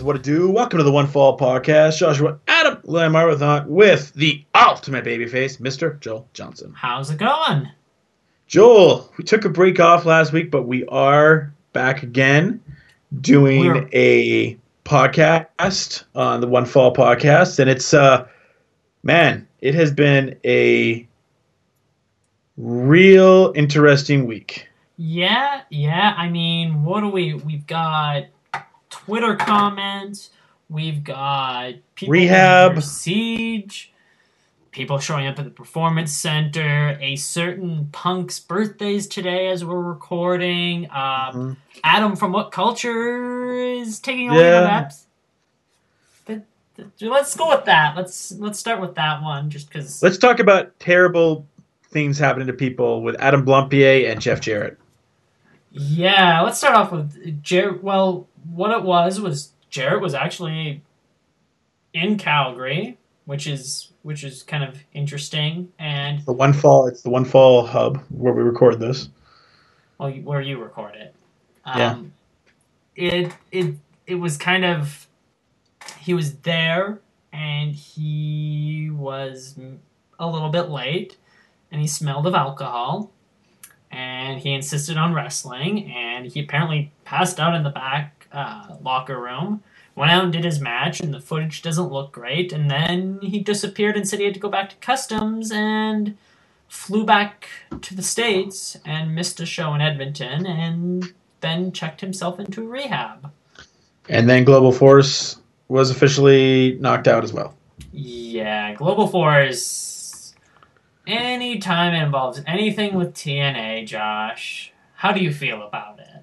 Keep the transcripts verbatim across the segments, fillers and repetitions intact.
what to do? Welcome to the One Fall Podcast. Joshua Adam Lamar with the ultimate babyface, Mister Joel Johnson. How's it going? Joel, we took a break off last week, but we are back again doing We're... a podcast on the One Fall Podcast. And it's, uh, man, it has been a real interesting week. Yeah, yeah. I mean, what do we, we've got Twitter comments, we've got people rehab, siege, people showing up at the Performance Center, a certain punk's birthday's today as we're recording. Uh, mm-hmm. Adam from What Culture is taking away yeah. the reps. But, but, let's go with that. Let's let's start with that one, just because. Let's talk about terrible things happening to people with Adam Blumpier and Jeff Jarrett. Yeah, let's start off with Jarrett. Well, what it was was Jarrett was actually in Calgary, which is which is kind of interesting. And the One Fall, it's the One Fall hub where we record this. Well, where you record it. Um, yeah. It it it was kind of he was there and he was a little bit late and he smelled of alcohol. And he insisted on wrestling, and he apparently passed out in the back uh, locker room, went out and did his match, and the footage doesn't look great, and then he disappeared and said he had to go back to customs, and flew back to the States, and missed a show in Edmonton, and then checked himself into rehab. And then Global Force was officially knocked out as well. Yeah, Global Force... Anytime it involves anything with T N A, Josh, how do you feel about it?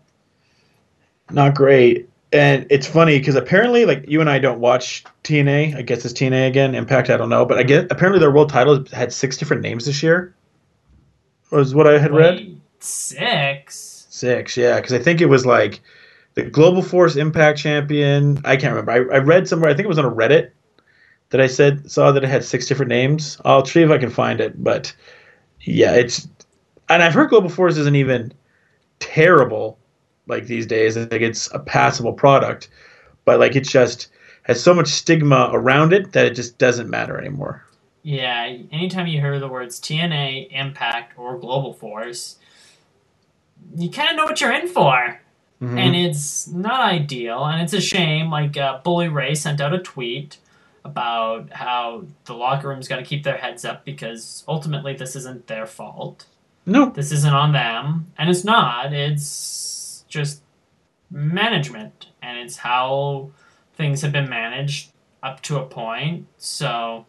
Not great. And it's funny because apparently, like, you and I don't watch T N A. I guess it's T N A again. Impact, I don't know. But I get apparently their world title had six different names this year. Was what I had Wait, read. Six? Six, yeah. Because I think it was like the Global Force Impact Champion. I can't remember. I, I read somewhere, I think it was on a Reddit, that I said saw that it had six different names. I'll see if I can find it, but yeah, it's and I've heard Global Force isn't even terrible like these days. I think it's a passable product, but like it just has so much stigma around it that it just doesn't matter anymore. Yeah, anytime you hear the words T N A, Impact, or Global Force, you kind of know what you're in for. Mm-hmm. And it's not ideal, and it's a shame. Like uh, Bully Ray sent out a tweet about how the locker room's got to keep their heads up because ultimately this isn't their fault. No. This isn't on them. And it's not. It's just management. And it's how things have been managed up to a point. So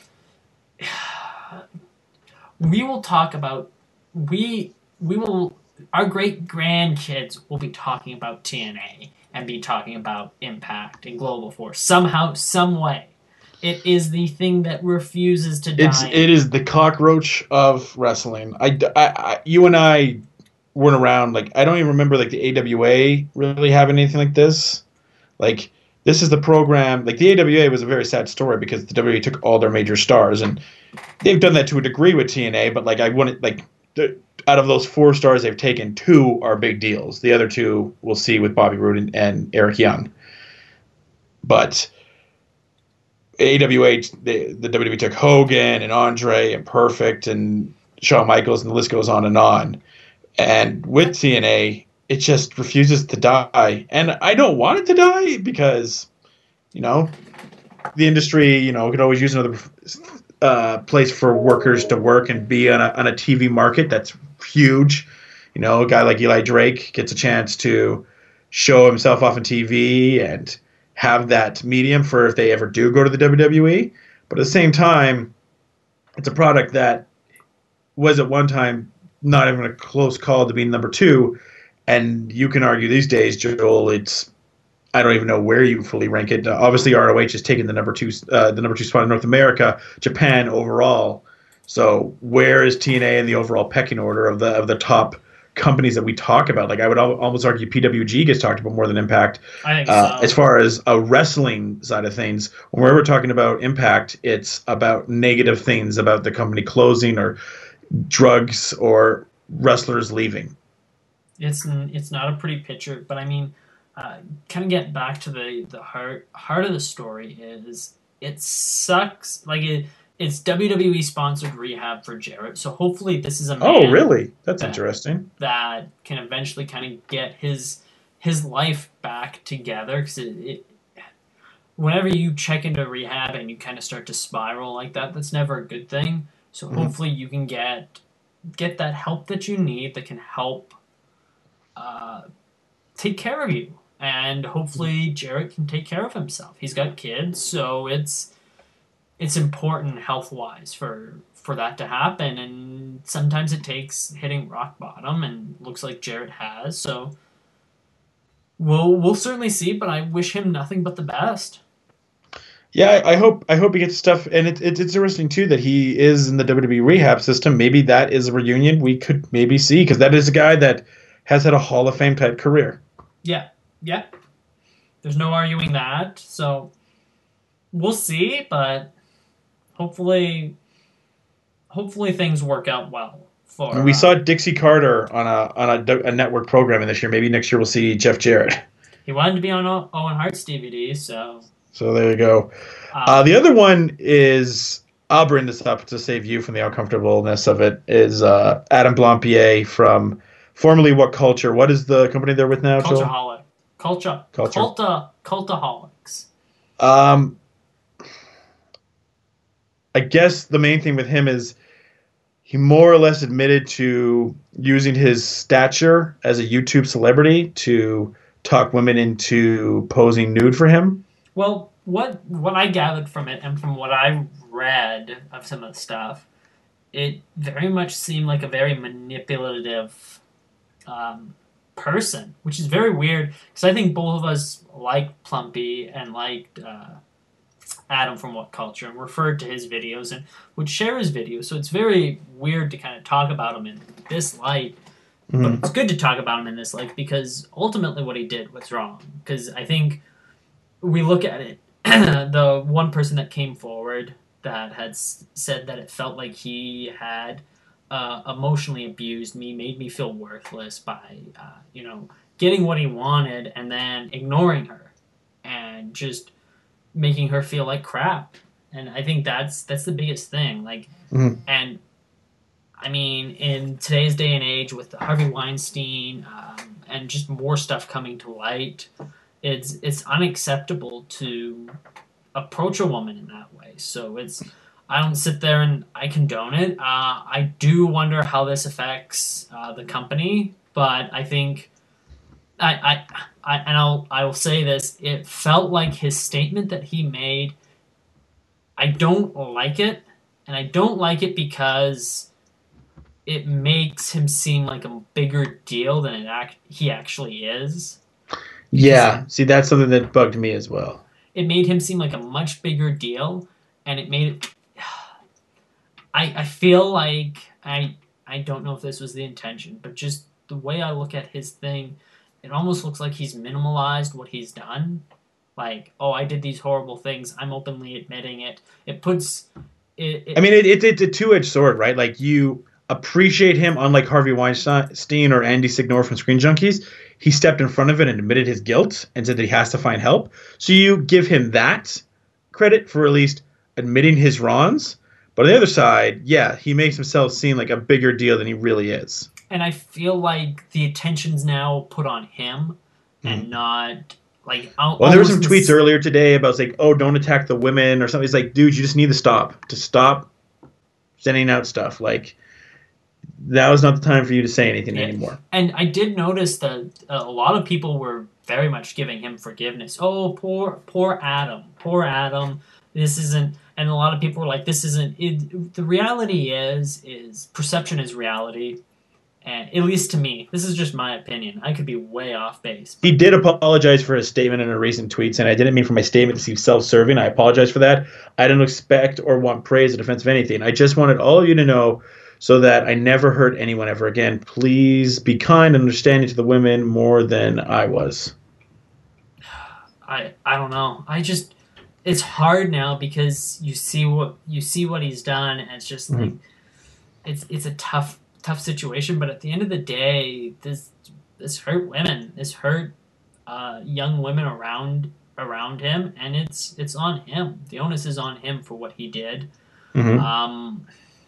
we will talk about... We we will... Our great-grandkids will be talking about T N A and be talking about Impact and Global Force somehow, some way. It is the thing that refuses to die. It's it is the cockroach of wrestling. I, I, I, you and I weren't around. Like I don't even remember like the A W A really having anything like this. Like this is the program. Like the A W A was a very sad story because the W W E took all their major stars, and they've done that to a degree with T N A. But like I wouldn't like the, out of those four stars they've taken, two are big deals. The other two we'll see with Bobby Roode and, and Eric Young. But A W A, the, the W W E took Hogan and Andre and Perfect and Shawn Michaels, and the list goes on and on. And with T N A, it just refuses to die. And I don't want it to die because, you know, the industry, you know, could always use another uh, place for workers to work and be on a, on a T V market that's huge. You know, a guy like Eli Drake gets a chance to show himself off on T V and have that medium for if they ever do go to the W W E. But at the same time, it's a product that was at one time not even a close call to be number two. And you can argue these days, Joel, it's I don't even know where you fully rank it. Uh, obviously, R O H has taken the number two uh, the number two spot in North America, Japan overall. So where is T N A in the overall pecking order of the of the top companies that we talk about? Like I would al- almost argue P W G gets talked about more than Impact. I think uh, so. As far as a wrestling side of things, when we're talking about Impact, it's about negative things about the company closing or drugs or wrestlers leaving. It's it's not a pretty picture, but I mean, uh, kind of get back to the the heart heart of the story is it sucks. Like it, it's W W E sponsored rehab for Jarrett. So hopefully this is a man. Oh, really? That's that, interesting. That can eventually kind of get his his life back together because it, it whenever you check into rehab and you kind of start to spiral like that, that's never a good thing. So mm-hmm. hopefully you can get get that help that you need that can help uh, take care of you. And hopefully Jarrett can take care of himself. He's got kids, so it's it's important health-wise for, for that to happen. And sometimes it takes hitting rock bottom, and looks like Jarrett has. So we'll we'll certainly see, but I wish him nothing but the best. Yeah, I hope I hope he gets stuff, and it, it, it's interesting too that he is in the W W E rehab system. Maybe that is a reunion we could maybe see, because that is a guy that has had a Hall of Fame type career. Yeah, yeah. There's no arguing that. So we'll see, but hopefully, hopefully things work out well. For and we uh, saw Dixie Carter on a on a, a network programming this year. Maybe next year we'll see Jeff Jarrett. He wanted to be on Owen Hart's D V D, so. So there you go. Um, uh, the other one is, I'll bring this up to save you from the uncomfortableness of it, is uh, Adam Blampied from formerly What Culture. What is the company they're with now, Joel? Cultureholic. Culture. Culture. Culta. Cultaholics. Um, I guess the main thing with him is he more or less admitted to using his stature as a YouTube celebrity to talk women into posing nude for him. Well, what what I gathered from it, and from what I read of some of the stuff, it very much seemed like a very manipulative um, person, which is very weird, because I think both of us liked Plumpy and liked uh, Adam from What Culture, and referred to his videos and would share his videos, so it's very weird to kind of talk about him in this light, mm-hmm. but it's good to talk about him in this light, because ultimately what he did was wrong, because I think we look at it, the one person that came forward that had s- said that it felt like he had uh, emotionally abused me, made me feel worthless by, uh, you know, getting what he wanted and then ignoring her and just making her feel like crap. And I think that's that's the biggest thing. Like, mm-hmm. and I mean, in today's day and age with the Harvey Weinstein um, and just more stuff coming to light, It's it's unacceptable to approach a woman in that way. So it's I don't sit there and I condone it. Uh, I do wonder how this affects uh, the company, but I think I, I I and I'll I will say this: it felt like his statement that he made. I don't like it, and I don't like it because it makes him seem like a bigger deal than it act he actually is. Yeah, see, that's something that bugged me as well. It made him seem like a much bigger deal, and it made it... I I feel like... I I don't know if this was the intention, but just the way I look at his thing, it almost looks like he's minimalized what he's done. Like, oh, I did these horrible things. I'm openly admitting it. It puts... It, it, I mean, it, it, it's a two-edged sword, right? Like, you appreciate him, unlike Harvey Weinstein or Andy Signore from Screen Junkies. He stepped in front of it and admitted his guilt and said that he has to find help. So you give him that credit for at least admitting his wrongs. But on the other side, yeah, he makes himself seem like a bigger deal than he really is. And I feel like the attention's now put on him and mm. not like... I'll, well, there were some tweets earlier today about like, oh, don't attack the women or something. It's like, dude, you just need to stop. To stop sending out stuff. Like... Now is not the time for you to say anything yeah. anymore. And I did notice that a lot of people were very much giving him forgiveness. Oh, poor, poor Adam, poor Adam. This isn't, and a lot of people were like, "This isn't." It, the reality is, is perception is reality, and at least to me, this is just my opinion. I could be way off base. He did apologize for his statement in a recent tweet, saying, "I didn't mean for my statement to seem self-serving. I apologize for that. I didn't expect or want praise or defense of anything. I just wanted all of you to know." So that I never hurt anyone ever again. Please be kind and understanding to the women more than I was. I I don't know. I just it's hard now because you see what you see what he's done, and it's just like mm-hmm. it's it's a tough tough situation. But at the end of the day, this this hurt women. This hurt uh, young women around around him, and it's it's on him. The onus is on him for what he did. Mm-hmm. Um,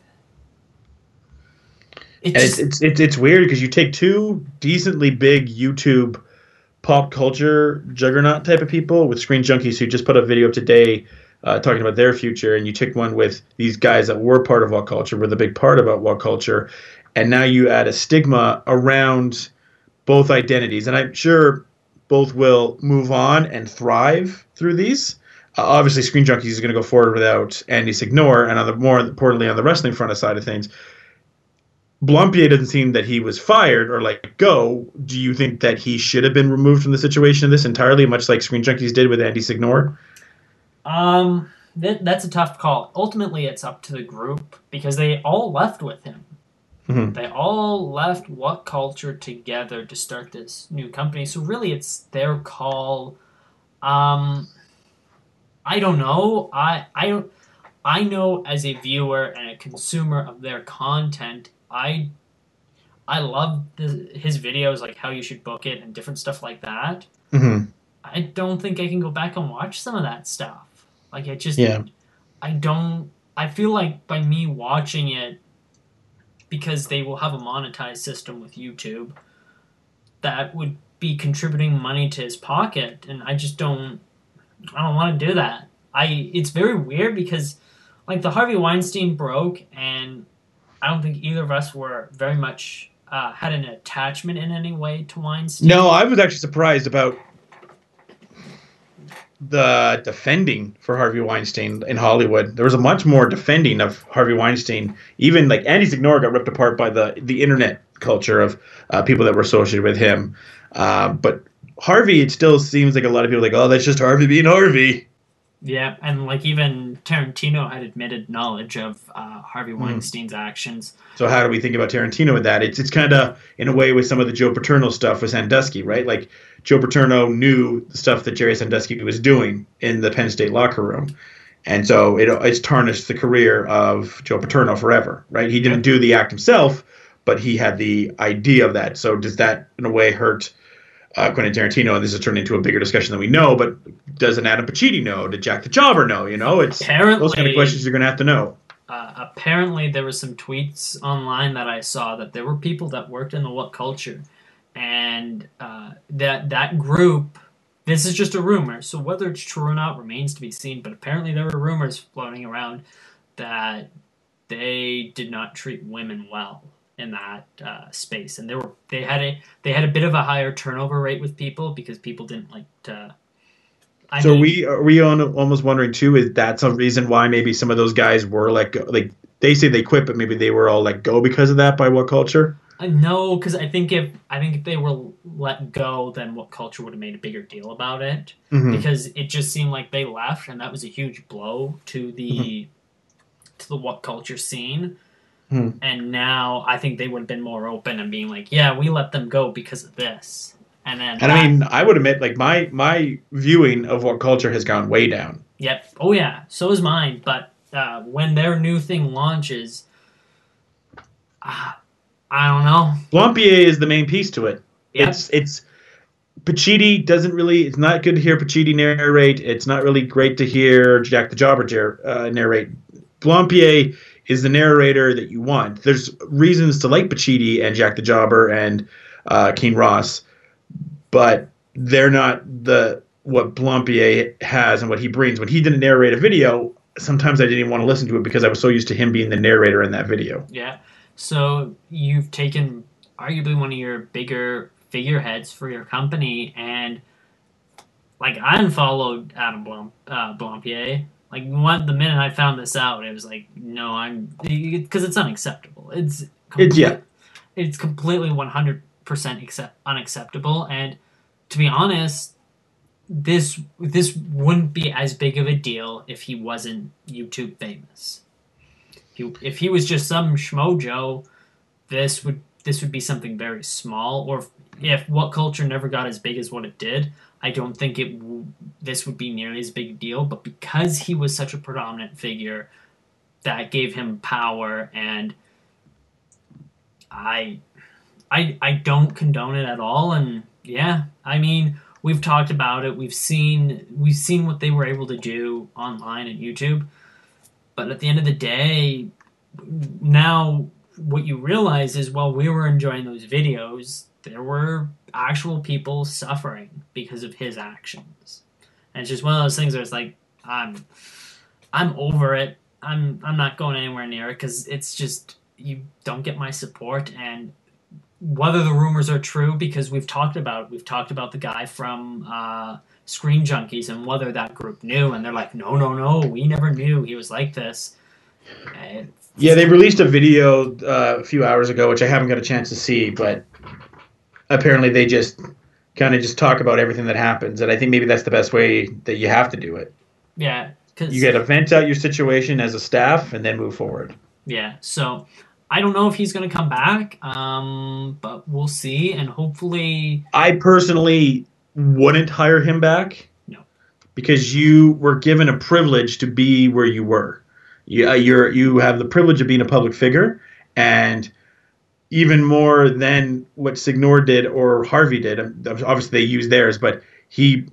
it And it's just it's it's, it's weird because you take two decently big YouTube pop culture juggernaut type of people with Screen Junkies who just put a video up today uh, talking about their future, and you took one with these guys that were part of what culture, were the big part about what culture, and now you add a stigma around both identities, and I'm sure both will move on and thrive through these. Uh, obviously, Screen Junkies is going to go forward without Andy Signore, and on the more importantly on the wrestling front of side of things, Blompier doesn't seem that he was fired or like go. Do you think that he should have been removed from the situation of this entirely, much like Screen Junkies did with Andy Signore? um, that, that's a tough call. Ultimately, it's up to the group because they all left with him. Mm-hmm. They all left What Culture together to start this new company. So really, it's their call. Um, I don't know. I I don't. I know as a viewer and a consumer of their content, I I love the, his videos, like how you should book it and different stuff like that. Mm-hmm. I don't think I can go back and watch some of that stuff. Like it just, Yeah. I don't. I feel like by me watching it, because they will have a monetized system with YouTube, that would be contributing money to his pocket, and I just don't. I don't want to do that. I. It's very weird because, like, the Harvey Weinstein broke, and I don't think either of us were very much uh, had an attachment in any way to Weinstein. No, I was actually surprised about the defending for Harvey Weinstein in Hollywood. There was a much more defending of Harvey Weinstein. Even like Andy Signore got ripped apart by the the internet culture of uh, people that were associated with him. Uh, but Harvey, it still seems like a lot of people are like, oh, that's just Harvey being Harvey. Yeah, and like even Tarantino had admitted knowledge of uh, Harvey Mm. Weinstein's actions. So how do we think about Tarantino with that? It's it's kind of in a way with some of the Joe Paterno stuff with Sandusky, right? Like Joe Paterno knew the stuff that Jerry Sandusky was doing in the Penn State locker room, and so it it's tarnished the career of Joe Paterno forever, right? He didn't do the act himself, but he had the idea of that. So does that in a way hurt uh, Quentin Tarantino? And this has turned into a bigger discussion than we know. But does an Adam Pacitti know? Did Jack the Jobber know? You know, it's Apparently, those kind of questions you're going to have to know. Uh, apparently, there were some tweets online that I saw that there were people that worked in the What Culture, and uh, that that group. This is just a rumor, so whether it's true or not remains to be seen. But apparently, there were rumors floating around that they did not treat women well in that uh, space, and they were they had a they had a bit of a higher turnover rate with people because people didn't like to. I so mean, we are we on almost wondering too, is that some reason why maybe some of those guys were like like they say they quit, but maybe they were all let go because of that by What Culture? I know, because I think if I think if they were let go, then What Culture would have made a bigger deal about it. Mm-hmm. Because it just seemed like they left, and that was a huge blow to the Mm-hmm. to the What Culture scene. Mm-hmm. And now I think they would have been more open and being like, "Yeah, we let them go because of this." And then, And that, I mean, I would admit, like my my viewing of What Culture has gone way down. yep, oh yeah, so is mine. But uh, when their new thing launches, uh, I don't know. Blompier is the main piece to it. Yep. It's it's Pacitti doesn't really. It's not good to hear Pacitti narrate. It's not really great to hear Jack the Jobber uh, narrate. Blompier is the narrator that you want. There's reasons to like Pacitti and Jack the Jobber and uh, Keen Ross, but they're not the what Blompier has and what he brings. When he didn't narrate a video, sometimes I didn't even want to listen to it because I was so used to him being the narrator in that video. Yeah. So you've taken arguably one of your bigger figureheads for your company, and like I unfollowed Adam Blom, uh, Blompier. Like one, the minute I found this out, it was like, no, I'm because it's unacceptable. It's complete, It's yeah. it's completely one hundred percent accept, unacceptable. And to be honest, this this wouldn't be as big of a deal if he wasn't YouTube famous. If he, if he was just some schmojo, this would this would be something very small. Or if, if What Culture never got as big as what it did, I don't think it w- this would be nearly as big a deal. But because he was such a predominant figure, that gave him power, and I, I, I don't condone it at all. And yeah, I mean, we've talked about it. We've seen we've seen what they were able to do online and YouTube. But at the end of the day, now what you realize is while we were enjoying those videos, there were actual people suffering because of his actions. And it's just one of those things where it's like, I'm, I'm over it. I'm, I'm not going anywhere near it because it's just you don't get my support. And whether the rumors are true, because we've talked about we've talked about the guy from uh, Screen Junkies and whether that group knew, and they're like, no, no, no, we never knew he was like this. And yeah, they released a video uh, a few hours ago, which I haven't got a chance to see, but apparently they just kind of just talk about everything that happens, and I think maybe that's the best way that you have to do it. Yeah, because you got to vent out your situation as a staff and then move forward. Yeah, so I don't know if he's going to come back, um, but we'll see, and hopefully... I personally wouldn't hire him back. No. Because you were given a privilege to be where you were. You, uh, you're, you have the privilege of being a public figure, and even more than what Signor did or Harvey did. Obviously, they used theirs, but he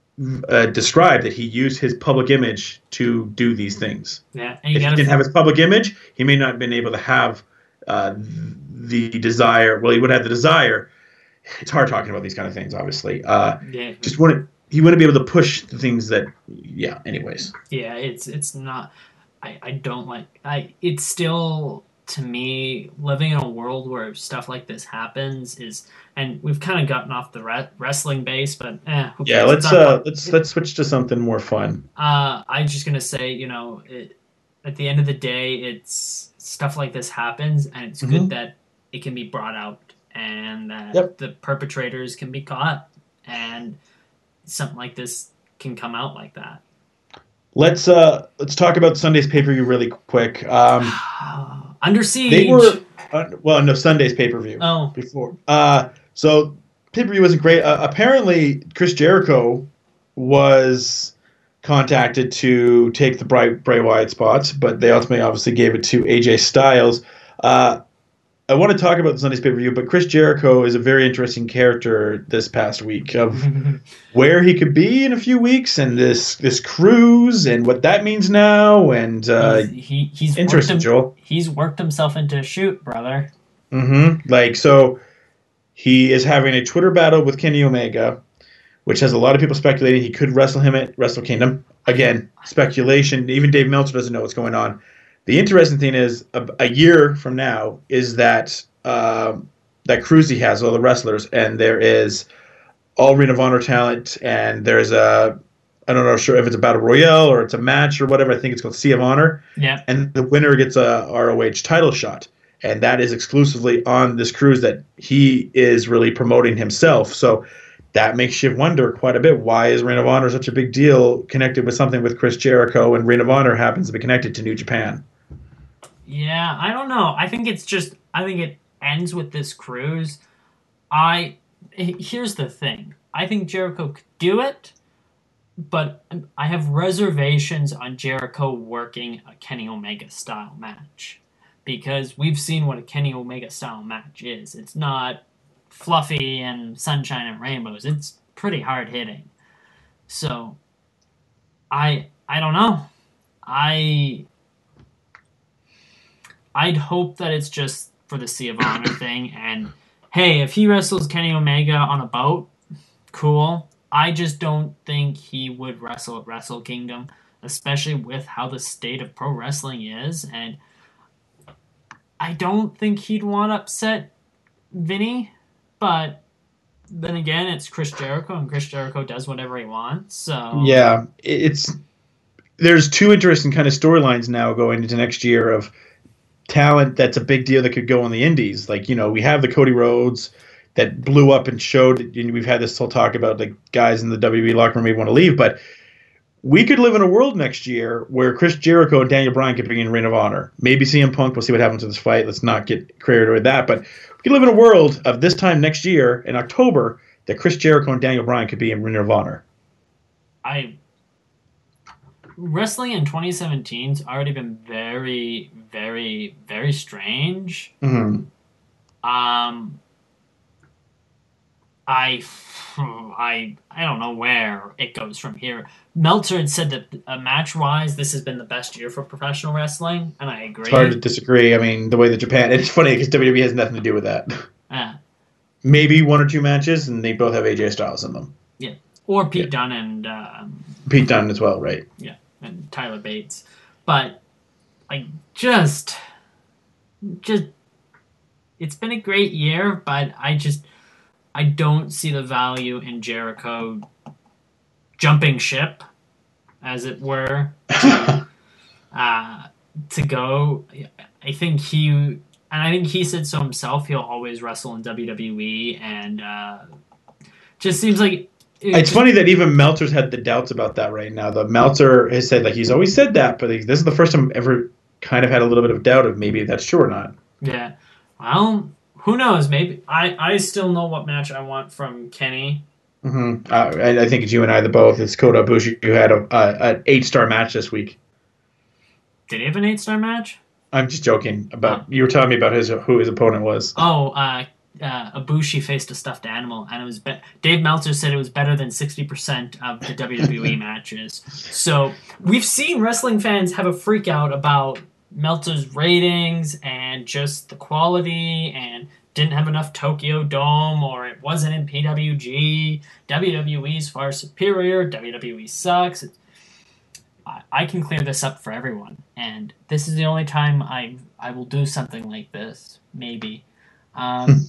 uh, described that he used his public image to do these things. Yeah, and if he didn't have his public image, he may not have been able to have uh, the desire. Well, he would have the desire. It's hard talking about these kind of things, obviously. Uh, yeah. Just wouldn't. He wouldn't be able to push the things that. Yeah. Anyways. Yeah, it's it's not. I, I don't like. I it's still, to me, living in a world where stuff like this happens is, and we've kind of gotten off the re- wrestling base, but eh, who yeah, cares? let's It's uh, not- let's let's switch to something more fun. Uh, I'm just gonna say, you know, it, at the end of the day, it's stuff like this happens, and it's Mhm. good that it can be brought out and that Yep. the perpetrators can be caught, and something like this can come out like that. Let's uh let's talk about Sunday's pay per view really quick. Um, Under Siege. they were uh, well, no Sunday's pay per view. Oh. Before. Uh, so pay per view wasn't great. Uh, apparently, Chris Jericho was contacted to take the Bray, Bray Wyatt spots, but they ultimately obviously gave it to A J Styles. Uh, I want to talk about the Sunday's pay-per-view, but Chris Jericho is a very interesting character this past week of where he could be in a few weeks and this this cruise and what that means now. And uh, he's, he, he's interesting, worked him, Joel. He's worked himself into a shoot, brother. Mm-hmm. Like, so he is having a Twitter battle with Kenny Omega, which has a lot of people speculating he could wrestle him at Wrestle Kingdom. Again, speculation. Even Dave Meltzer doesn't know what's going on. The interesting thing is, a, a year from now, is that uh, that cruise he has, all the wrestlers, and there is all Ring of Honor talent, and there's a, I don't know sure if it's a Battle Royale or it's a match or whatever, I think it's called Sea of Honor, Yeah. and the winner gets a R O H title shot, and that is exclusively on this cruise that he is really promoting himself, so that makes you wonder quite a bit, why is Ring of Honor such a big deal connected with something with Chris Jericho, and Ring of Honor happens to be connected to New Japan? Yeah, I don't know. I think it's just, I think it ends with this cruise. I, here's the thing. I think Jericho could do it, but I have reservations on Jericho working a Kenny Omega style match. Because we've seen what a Kenny Omega style match is. It's not fluffy and sunshine and rainbows. It's pretty hard hitting. So, I, I don't know. I... I'd hope that it's just for the Sea of Honor thing, and hey, if he wrestles Kenny Omega on a boat, cool. I just don't think he would wrestle at Wrestle Kingdom, especially with how the state of pro wrestling is, and I don't think he'd want to upset Vinny, but then again, it's Chris Jericho, and Chris Jericho does whatever he wants, so... Yeah, it's... There's two interesting kind of storylines now going into next year of talent that's a big deal that could go on the indies. Like, you know, we have the Cody Rhodes that blew up and showed, and we've had this whole talk about like guys in the W W E locker room may want to leave, but we could live in a world next year where Chris Jericho and Daniel Bryan could be in Ring of Honor. Maybe C M Punk, we'll see what happens with this fight. Let's not get carried away with that, but we could live in a world of this time next year in October that Chris Jericho and Daniel Bryan could be in Ring of Honor. I Wrestling in twenty seventeen's already been very, very, very strange. Mm-hmm. Um, I, I, I don't know where it goes from here. Meltzer had said that uh, match-wise, this has been the best year for professional wrestling, and I It's hard agree. to disagree. I mean, the way that Japan, it's funny because W W E has nothing to do with that. Uh, Maybe one or two matches, and they both have A J Styles in them. yeah, or Pete Yeah. Dunne and um, Pete Dunne as well, right? yeah, and Tyler Bates. But I just, just, it's been a great year, but I just, I don't see the value in Jericho jumping ship, as it were, to, uh, to go. I think he, and I think he said so himself, he'll always wrestle in W W E, and uh, just seems like it It's just, funny that even Meltzer's had the doubts about that right now. The Meltzer has said, like, he's always said that, but this is the first time ever kind of had a little bit of doubt of maybe that's true or not. yeah. Well, who knows? Maybe I, I still know what match I want from Kenny. Mm-hmm. Uh, and I think it's you and I, the both. It's Kota Ibushi who had a, a, an eight-star match this week. Did he have an eight star match? I'm just joking about. Oh. You were telling me about his who his opponent was. Oh, uh, uh, Ibushi faced a stuffed animal, and it was be- Dave Meltzer said it was better than sixty percent of the W W E matches. So we've seen wrestling fans have a freak out about Meltzer's ratings and just the quality, and didn't have enough Tokyo Dome, or it wasn't in P W G. W W E's far superior. W W E sucks. It's, I, I can clear this up for everyone, and this is the only time I I will do something like this. Maybe. Um,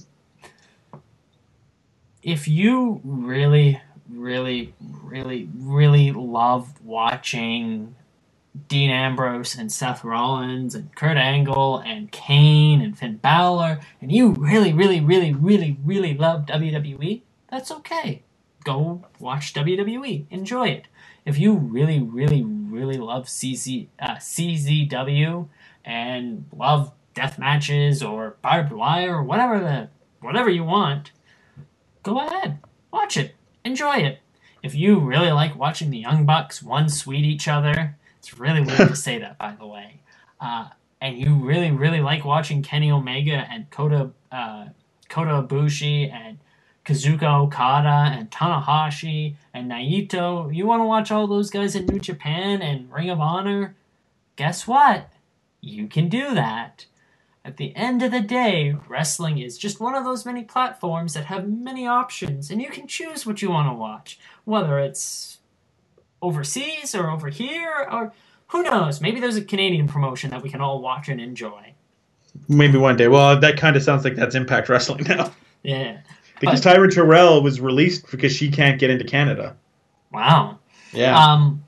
if you really, really, really, really love watching Dean Ambrose and Seth Rollins and Kurt Angle and Kane and Finn Balor, and you really, really, really, really, really love W W E, that's okay. Go watch W W E. Enjoy it. If you really, really, really love C Z, uh, C Z W and love death matches or barbed wire or whatever the whatever you want, go ahead. Watch it. Enjoy it. If you really like watching the Young Bucks one sweet each other, it's really weird to say that, by the way. Uh, and you really, really like watching Kenny Omega and Kota, uh, Kota Ibushi and Kazuka Okada and Tanahashi and Naito. You want to watch all those guys in New Japan and Ring of Honor? Guess what? You can do that. At the end of the day, wrestling is just one of those many platforms that have many options, and you can choose what you want to watch, whether it's overseas or over here, or who knows, maybe there's a Canadian promotion that we can all watch and enjoy. Maybe one day. Well, that kind of sounds like that's Impact Wrestling now. Yeah. Because But- Tyra Terrell was released because she can't get into Canada. Wow. Yeah. Um,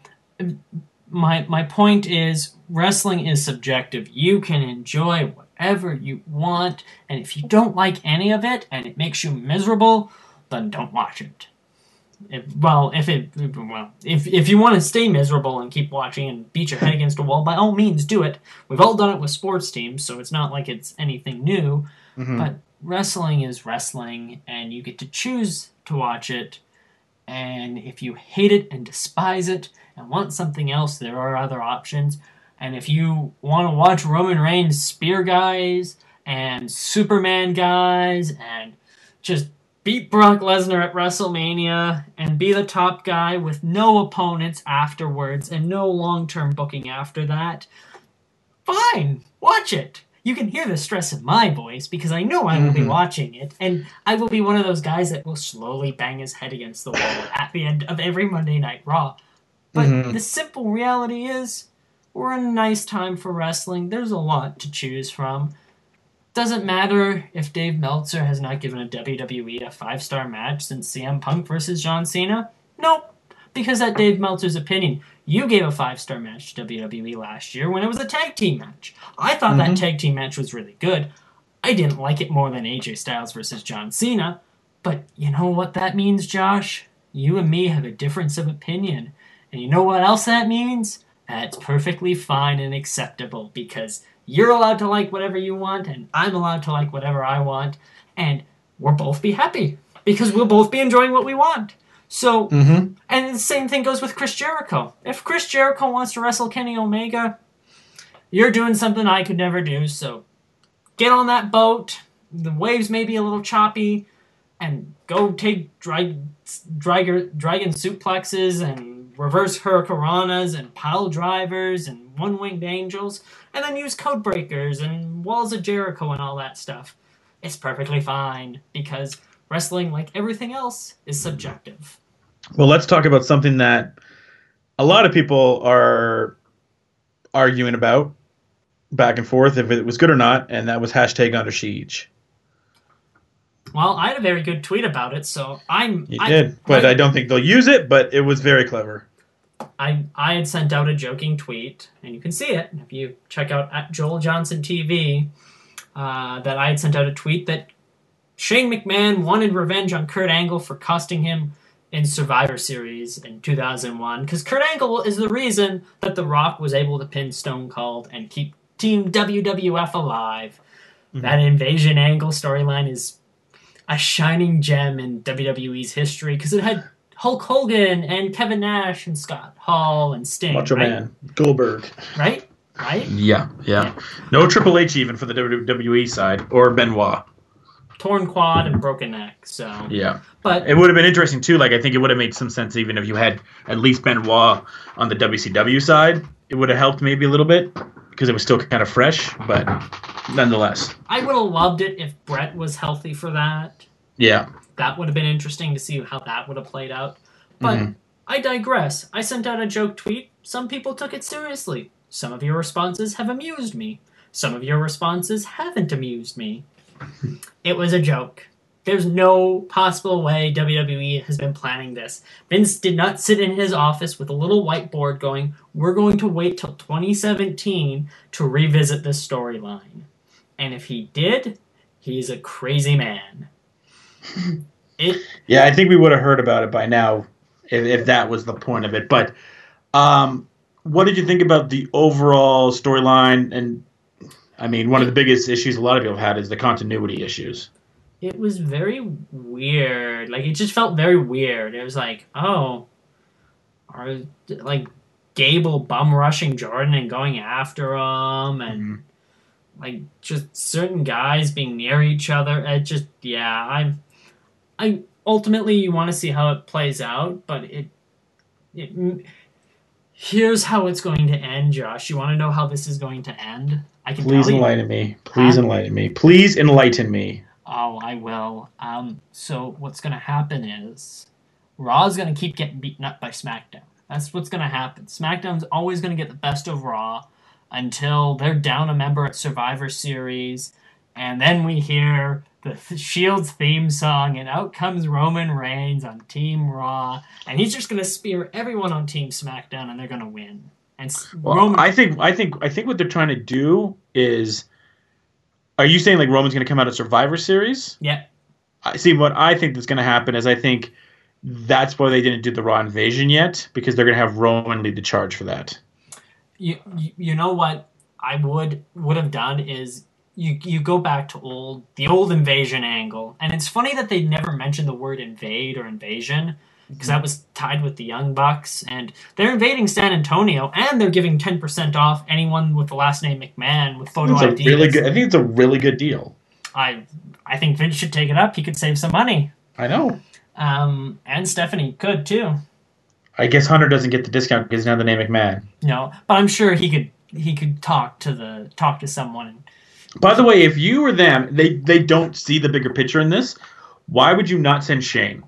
my my point is, wrestling is subjective. You can enjoy whatever you want, and if you don't like any of it and it makes you miserable, then don't watch it. If, well, if it well, if if you want to stay miserable and keep watching and beat your head against a wall, by all means do it. We've all done it with sports teams, so it's not like it's anything new. Mhm. But wrestling is wrestling, and you get to choose to watch it. And if you hate it and despise it and want something else, there are other options. And if you want to watch Roman Reigns spear guys and Superman guys and just beat Brock Lesnar at WrestleMania and be the top guy with no opponents afterwards and no long-term booking after that, fine, watch it. You can hear the stress in my voice because I know I will be Mhm. watching it, and I will be one of those guys that will slowly bang his head against the wall at the end of every Monday Night Raw. But Mhm. the simple reality is, we're in a nice time for wrestling. There's a lot to choose from. Doesn't matter if Dave Meltzer has not given a W W E a five-star match since C M Punk versus John Cena. Nope, because that's Dave Meltzer's opinion. You gave a five-star match to W W E last year when it was a tag team match. I thought that Mhm. tag team match was really good. I didn't like it more than A J Styles versus John Cena. But you know what that means, Josh? You and me have a difference of opinion. And you know what else that means? That's perfectly fine and acceptable, because you're allowed to like whatever you want, and I'm allowed to like whatever I want, and we'll both be happy, because we'll both be enjoying what we want. So, Mhm. and the same thing goes with Chris Jericho. If Chris Jericho wants to wrestle Kenny Omega, you're doing something I could never do, so get on that boat. The waves may be a little choppy. and go take drag, drag, dragon suplexes and reverse hurricanranas and pile drivers and one-winged angels, and then use code breakers and walls of Jericho and all that stuff. It's perfectly fine, because wrestling, like everything else, is subjective. Well, let's talk about something that a lot of people are arguing about back and forth if it was good or not, and that was hashtag Under Siege. Well, I had a very good tweet about it, so I'm... You I, did, but I, I don't think they'll use it, but it was very clever. I I had sent out a joking tweet, and you can see it if you check out at Joel Johnson T V, uh, that I had sent out a tweet that Shane McMahon wanted revenge on Kurt Angle for costing him in Survivor Series in two thousand one, because Kurt Angle is the reason that The Rock was able to pin Stone Cold and keep Team W W F alive. Mm-hmm. That Invasion Angle storyline is a shining gem in W W E's history, because it had Hulk Hogan and Kevin Nash and Scott Hall and Sting. Macho right? Man, Goldberg. Right? Right? Yeah, yeah, yeah. No Triple H even for the W W E side, or Benoit. Torn quad and broken neck, so... Yeah. But it would have been interesting, too. Like, I think it would have made some sense even if you had at least Benoit on the W C W side. It would have helped maybe a little bit, because it was still kind of fresh, but nonetheless. I would have loved it if Brett was healthy for that. Yeah. That would have been interesting to see how that would have played out. But mm-hmm. I digress. I sent out a joke tweet. Some people took it seriously. Some of your responses have amused me. Some of your responses haven't amused me. It was a joke. There's no possible way W W E has been planning this. Vince did not sit in his office with a little whiteboard going, we're going to wait till twenty seventeen to revisit this storyline. And if he did, he's a crazy man. It, yeah, I think we would have heard about it by now if, if that was the point of it. But um, what did you think about the overall storyline? And, I mean, one of the biggest issues a lot of people have had is the continuity issues. It was very weird. Like, it just felt very weird. It was like, oh, are, like, Gable bum rushing Jordan and going after him, and, mm-hmm. like, just certain guys being near each other. It just, yeah, I'm... I ultimately you want to see how it plays out, but it, it here's how it's going to end, Josh. You want to know how this is going to end? I can Please tell enlighten you. me. Please huh? enlighten me. Please enlighten me. Oh, I will. Um, so what's going to happen is Raw's going to keep getting beaten up by SmackDown. That's what's going to happen. SmackDown's always going to get the best of Raw until they're down a member at Survivor Series, and then we hear the Shield's theme song, and out comes Roman Reigns on Team Raw, and he's just going to spear everyone on Team SmackDown, and they're going to win. And well, Roman, I think, I think, I think what they're trying to do is, are you saying like Roman's going to come out of Survivor Series? Yeah. I see. What I think that's going to happen is I think that's why they didn't do the Raw Invasion yet, because they're going to have Roman lead the charge for that. You, you, you know what I would would have done is. You you go back to old the old invasion angle, and it's funny that they never mentioned the word invade or invasion, because that was tied with the Young Bucks, and they're invading San Antonio, and they're giving ten percent off anyone with the last name McMahon with photo it's I Ds. A really good, I think it's a really good deal. I I think Vince should take it up. He could save some money. I know. Um, and Stephanie could too. I guess Hunter doesn't get the discount because he's not the name McMahon. No, but I'm sure he could he could talk to the talk to someone. And, By the way, if you were them, they, they don't see the bigger picture in this. Why would you not send Shane?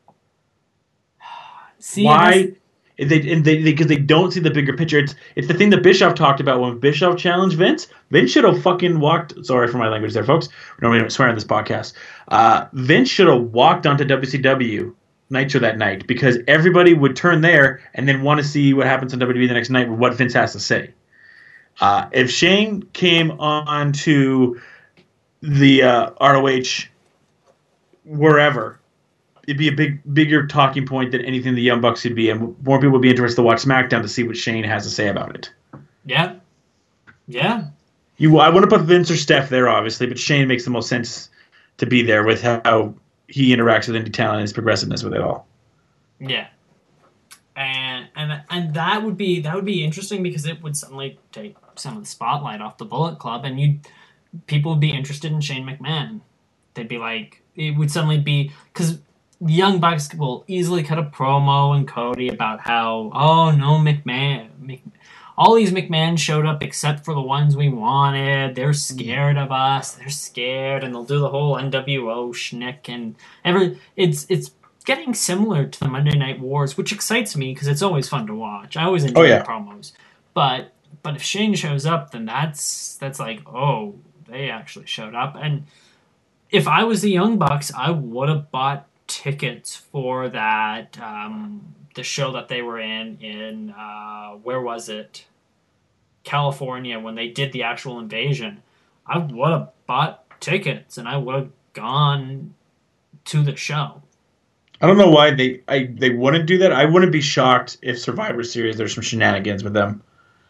See, Why? They and they because they, they don't see the bigger picture. It's it's the thing that Bischoff talked about when Bischoff challenged Vince. Vince should have fucking walked. Sorry for my language, there, folks. Normally, don't swear on this podcast. Uh, Vince should have walked onto W C W Nitro that night, because everybody would turn there and then want to see what happens on W W E the next night with what Vince has to say. Uh, if Shane came on to the uh, R O H wherever, it'd be a big, bigger talking point than anything the Young Bucks would be, and more people would be interested to watch SmackDown to see what Shane has to say about it. Yeah, yeah. You, I want to put Vince or Steph there, obviously, but Shane makes the most sense to be there with how he interacts with indie talent and his progressiveness with it all. Yeah. And and and that would be that would be interesting, because it would suddenly take some of the spotlight off the Bullet Club, and you people would be interested in Shane McMahon. They'd be like, it would suddenly be because the Young Bucks will easily cut a promo and Cody about how oh no McMahon, Mc, all these McMahon showed up except for the ones we wanted. They're scared of us. They're scared, and they'll do the whole N W O schnick and every. It's it's getting similar to the Monday Night Wars, which excites me because it's always fun to watch. I always enjoy oh, yeah. the promos, but but if Shane shows up, then that's that's like oh they actually showed up. And if I was the Young Bucks, I would have bought tickets for that um, the show that they were in in uh, where was it California when they did the actual invasion. I would have bought tickets and I would have gone to the show. I don't know why they I they wouldn't do that. I wouldn't be shocked if Survivor Series there's some shenanigans with them.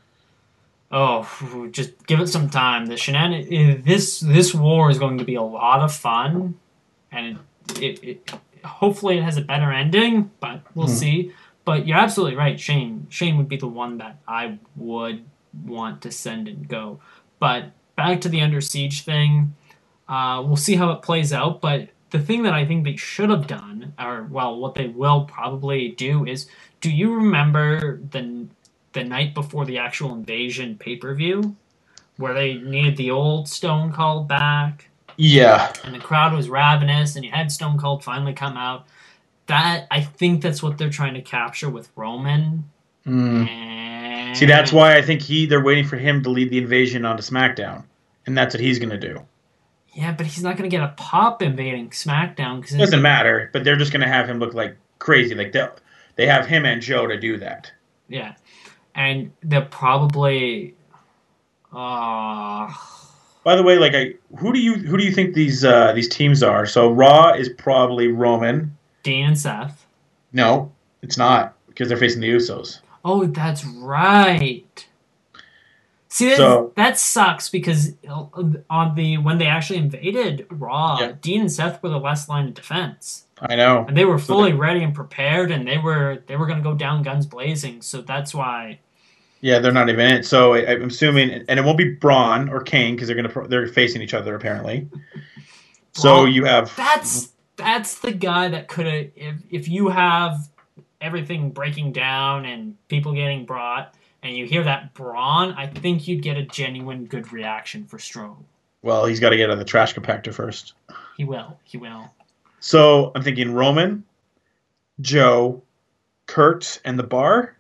Oh, just give it some time. The shenan this this war is going to be a lot of fun, and it, it, it hopefully it has a better ending, but we'll hmm. see. But you're absolutely right. Shane Shane would be the one that I would want to send and go. But back to the Under Siege thing, uh, we'll see how it plays out. But the thing that I think they should have done, or well, what they will probably do is, do you remember the the night before the actual Invasion pay-per-view where they needed the old Stone Cold back? Yeah. And the crowd was ravenous, and you had Stone Cold finally come out. That I think that's what they're trying to capture with Roman. Mm. And... See, that's why I think he they're waiting for him to lead the Invasion onto SmackDown, and that's what he's going to do. Yeah, but he's not going to get a pop invading SmackDown. Cause it doesn't matter, but they're just going to have him look like crazy. Like they they have him and Joe to do that. Yeah, and they're probably. Uh... By the way, like, I, who do you who do you think these uh, these teams are? So Raw is probably Roman, Dean and Seth. No, it's not because they're facing the Usos. Oh, that's right. See, that, so, that sucks because on the when they actually invaded Raw, yeah. Dean and Seth were the last line of defense. I know, and they were fully so ready and prepared, and they were they were going to go down guns blazing. So that's why. Yeah, they're not even in it. So I, I'm assuming, and it won't be Braun or Kane because they're gonna they're facing each other apparently. So well, you have that's that's the guy that could have if if you have everything breaking down and people getting brought. And you hear that Braun, I think you'd get a genuine good reaction for Strowman. Well, he's got to get out of the trash compactor first. He will. He will. So I'm thinking Roman, Joe, Kurt, and the Bar.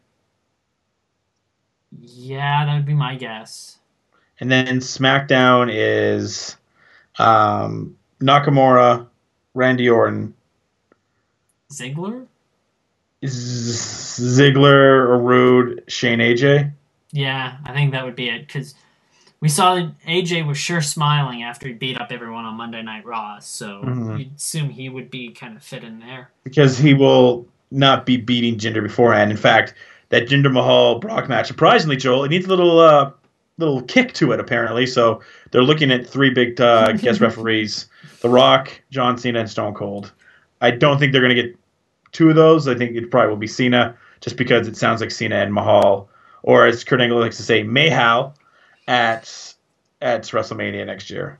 Yeah, that would be my guess. And then SmackDown is um, Nakamura, Randy Orton. Ziggler? Ziggler or Rude, Shane, A J. Yeah, I think that would be it because we saw that A J was sure smiling after he beat up everyone on Monday Night Raw, so mm-hmm. you'd assume he would be kind of fit in there. Because he will not be beating Jinder beforehand. In fact, that Jinder Mahal Brock match, surprisingly, Joel, it needs a little uh, little kick to it apparently. So they're looking at three big uh, guest referees: The Rock, John Cena, and Stone Cold. I don't think they're going to get two of those. I think it probably will be Cena, just because it sounds like Cena and Mahal, or as Kurt Angle likes to say, Mahal, at at WrestleMania next year.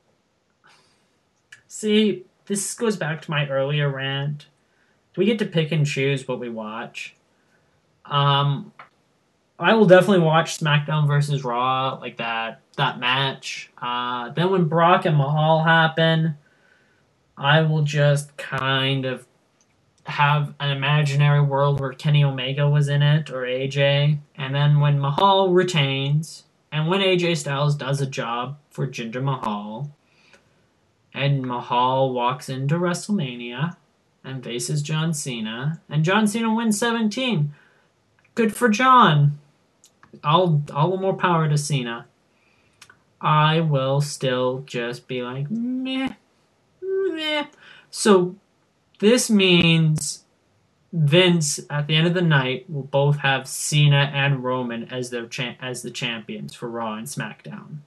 See, this goes back to my earlier rant. We get to pick and choose what we watch. Um, I will definitely watch SmackDown versus Raw, like that that match. Uh, then when Brock and Mahal happen, I will just kind of have an imaginary world where Kenny Omega was in it, or A J. And then when Mahal retains, and when A J Styles does a job for Jinder Mahal, and Mahal walks into WrestleMania and faces John Cena, and John Cena wins seventeen. Good for John. All, all the more power to Cena. I will still just be like, meh, meh. So this means Vince, at the end of the night, will both have Cena and Roman as their cha- as the champions for Raw and SmackDown.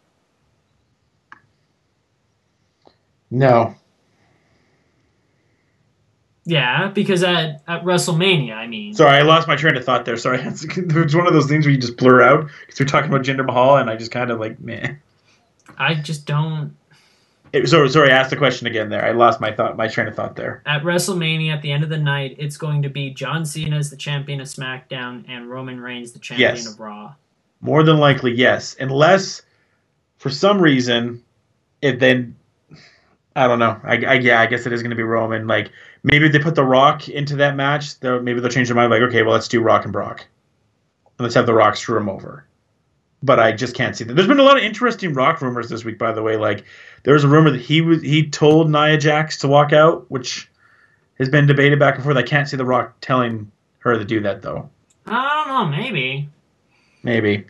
No. Yeah, because at, at WrestleMania, I mean... Sorry, I lost my train of thought there. Sorry. It's one of those things where you just blur out because we're talking about Jinder Mahal, and I just kind of like, meh. I just don't... It, sorry, sorry, ask the question again there. I lost my thought, my train of thought there. At WrestleMania, at the end of the night, it's going to be John Cena as the champion of SmackDown and Roman Reigns the champion Yes. of Raw. More than likely, yes. Unless, for some reason, it then, I don't know. I, I yeah, I guess it is going to be Roman. Like, maybe they put The Rock into that match. They'll, maybe they'll change their mind. Like, okay, well, let's do Rock and Brock. And let's have The Rock screw him over. But I just can't see that. There's been a lot of interesting Rock rumors this week, by the way. Like, there was a rumor that he was he told Nia Jax to walk out, which has been debated back and forth. I can't see The Rock telling her to do that, though. I don't know, maybe. Maybe.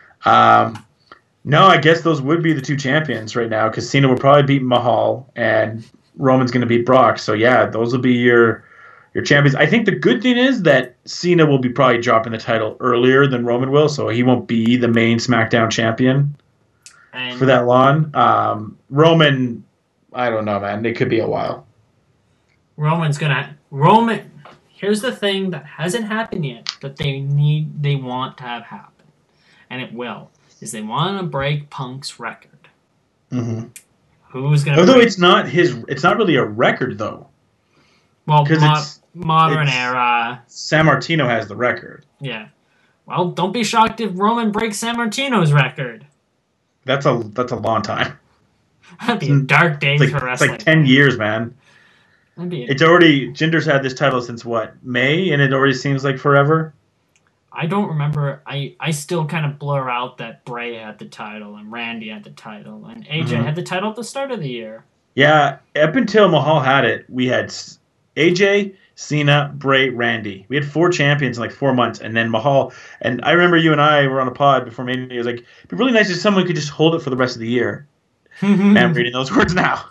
Um, no, I guess those would be the two champions right now, because Cena will probably beat Mahal, and Roman's going to beat Brock. So, yeah, those will be your your champions. I think the good thing is that Cena will be probably dropping the title earlier than Roman will, so he won't be the main SmackDown champion And for that long. Um, Roman, I don't know, man. It could be a while. Roman's gonna Roman. Here's the thing that hasn't happened yet that they need, they want to have happen, and it will. Is they want to break Punk's record. Mm-hmm. Who's gonna? Although break, it's not his, it's not really a record though. well, 'cause mo- it's- modern it's- era. San Martino has the record. Yeah. Well, don't be shocked if Roman breaks San Martino's record. That's a that's a long time. That'd be a dark days It's like, for it's wrestling. like ten years, man. That'd be a, It's already Jinder's had this title since what, May, and it already seems like forever. I don't remember. I, I still kind of blur out that Bray had the title and Randy had the title and A J Mhm. had the title at the start of the year. Yeah, up until Mahal had it, we had S- A J, Cena, Bray, Randy. We had four champions in like four months, and then Mahal. And I remember you and I were on a pod before Mania. It was like, it'd be really nice if someone could just hold it for the rest of the year. And I'm reading those words now.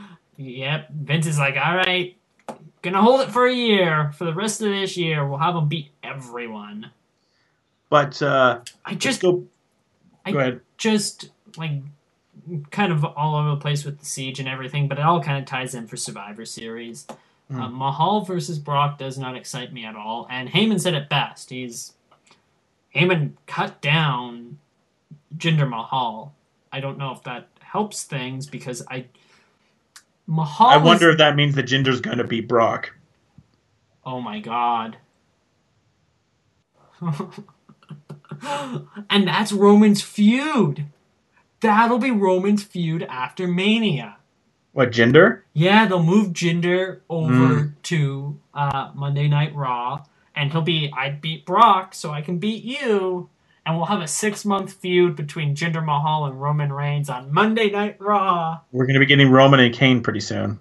Yep. Vince is like, all right, gonna hold it for a year. For the rest of this year, we'll have him beat everyone. But uh, I just just, go. I Go ahead. just like kind of all over the place with the siege and everything, but it all kind of ties in for Survivor Series. Hmm. Uh, Mahal versus Brock does not excite me at all, and Heyman said it best. He's Heyman cut down Jinder Mahal. I don't know if that helps things because I Mahal. I was- wonder if that means that Jinder's going to beat Brock. Oh my god. And that's Roman's feud. That'll be Roman's feud after Mania. What, Jinder? Yeah, they'll move Jinder over Mm. to uh, Monday Night Raw, and he'll be, I beat Brock, so I can beat you. And we'll have a six-month feud between Jinder Mahal and Roman Reigns on Monday Night Raw. We're going to be getting Roman and Kane pretty soon.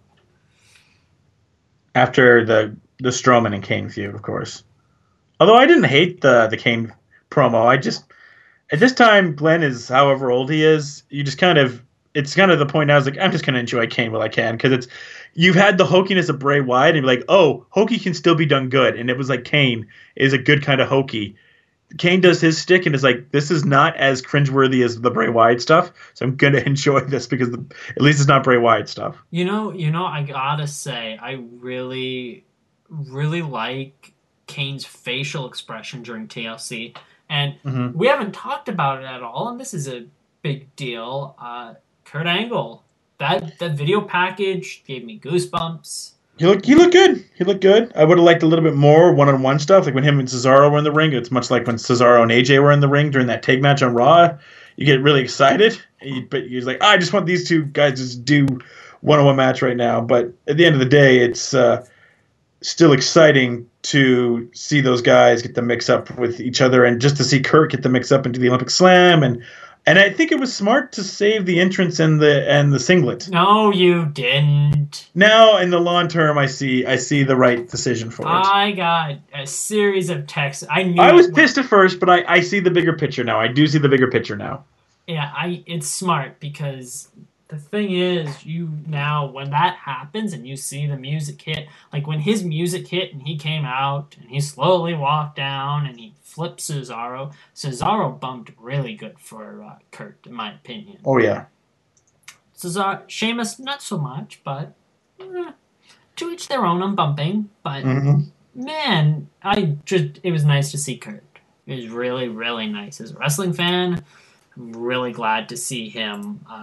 After the the Strowman and Kane feud, of course. Although I didn't hate the the Kane promo. I just, at this time, Glenn is however old he is. You just kind of, it's kind of the point now. I was like, I'm just going to enjoy Kane while I can, because it's, you've had the hokiness of Bray Wyatt, and you're like, oh, hokey can still be done good, and it was like Kane is a good kind of hokey. Kane does his stick, and it's like, this is not as cringeworthy as the Bray Wyatt stuff, so I'm going to enjoy this because the, at least it's not Bray Wyatt stuff. You know, you know, I gotta say, I really, really like Kane's facial expression during T L C, and Mm-hmm. we haven't talked about it at all, and this is a big deal. Uh, Kurt Angle, that that video package gave me goosebumps. He looked, he looked good. He looked good. I would have liked a little bit more one-on-one stuff, like when him and Cesaro were in the ring. It's much like when Cesaro and A J were in the ring during that tag match on Raw. You get really excited, but he's like, I just want these two guys to just do one-on-one match right now. But at the end of the day, it's uh, still exciting to see those guys get the mix up with each other, and just to see Kurt get the mix up into the Olympic Slam, and and I think it was smart to save the entrance and the and the singlet. No, you didn't. Now in the long term, I see I see the right decision for it. I got a series of texts. I knew. I was it pissed at first, but I, I see the bigger picture now. I do see the bigger picture now. Yeah, I. It's smart because the thing is, you now when that happens and you see the music hit, like when his music hit and he came out and he slowly walked down and he flipped Cesaro. Cesaro bumped really good for uh, Kurt, in my opinion. Oh yeah. Cesaro, Sheamus, not so much, but eh, to each their own on bumping. But hmm man, I just it was nice to see Kurt. It was really, really nice. As a wrestling fan, I'm really glad to see him uh,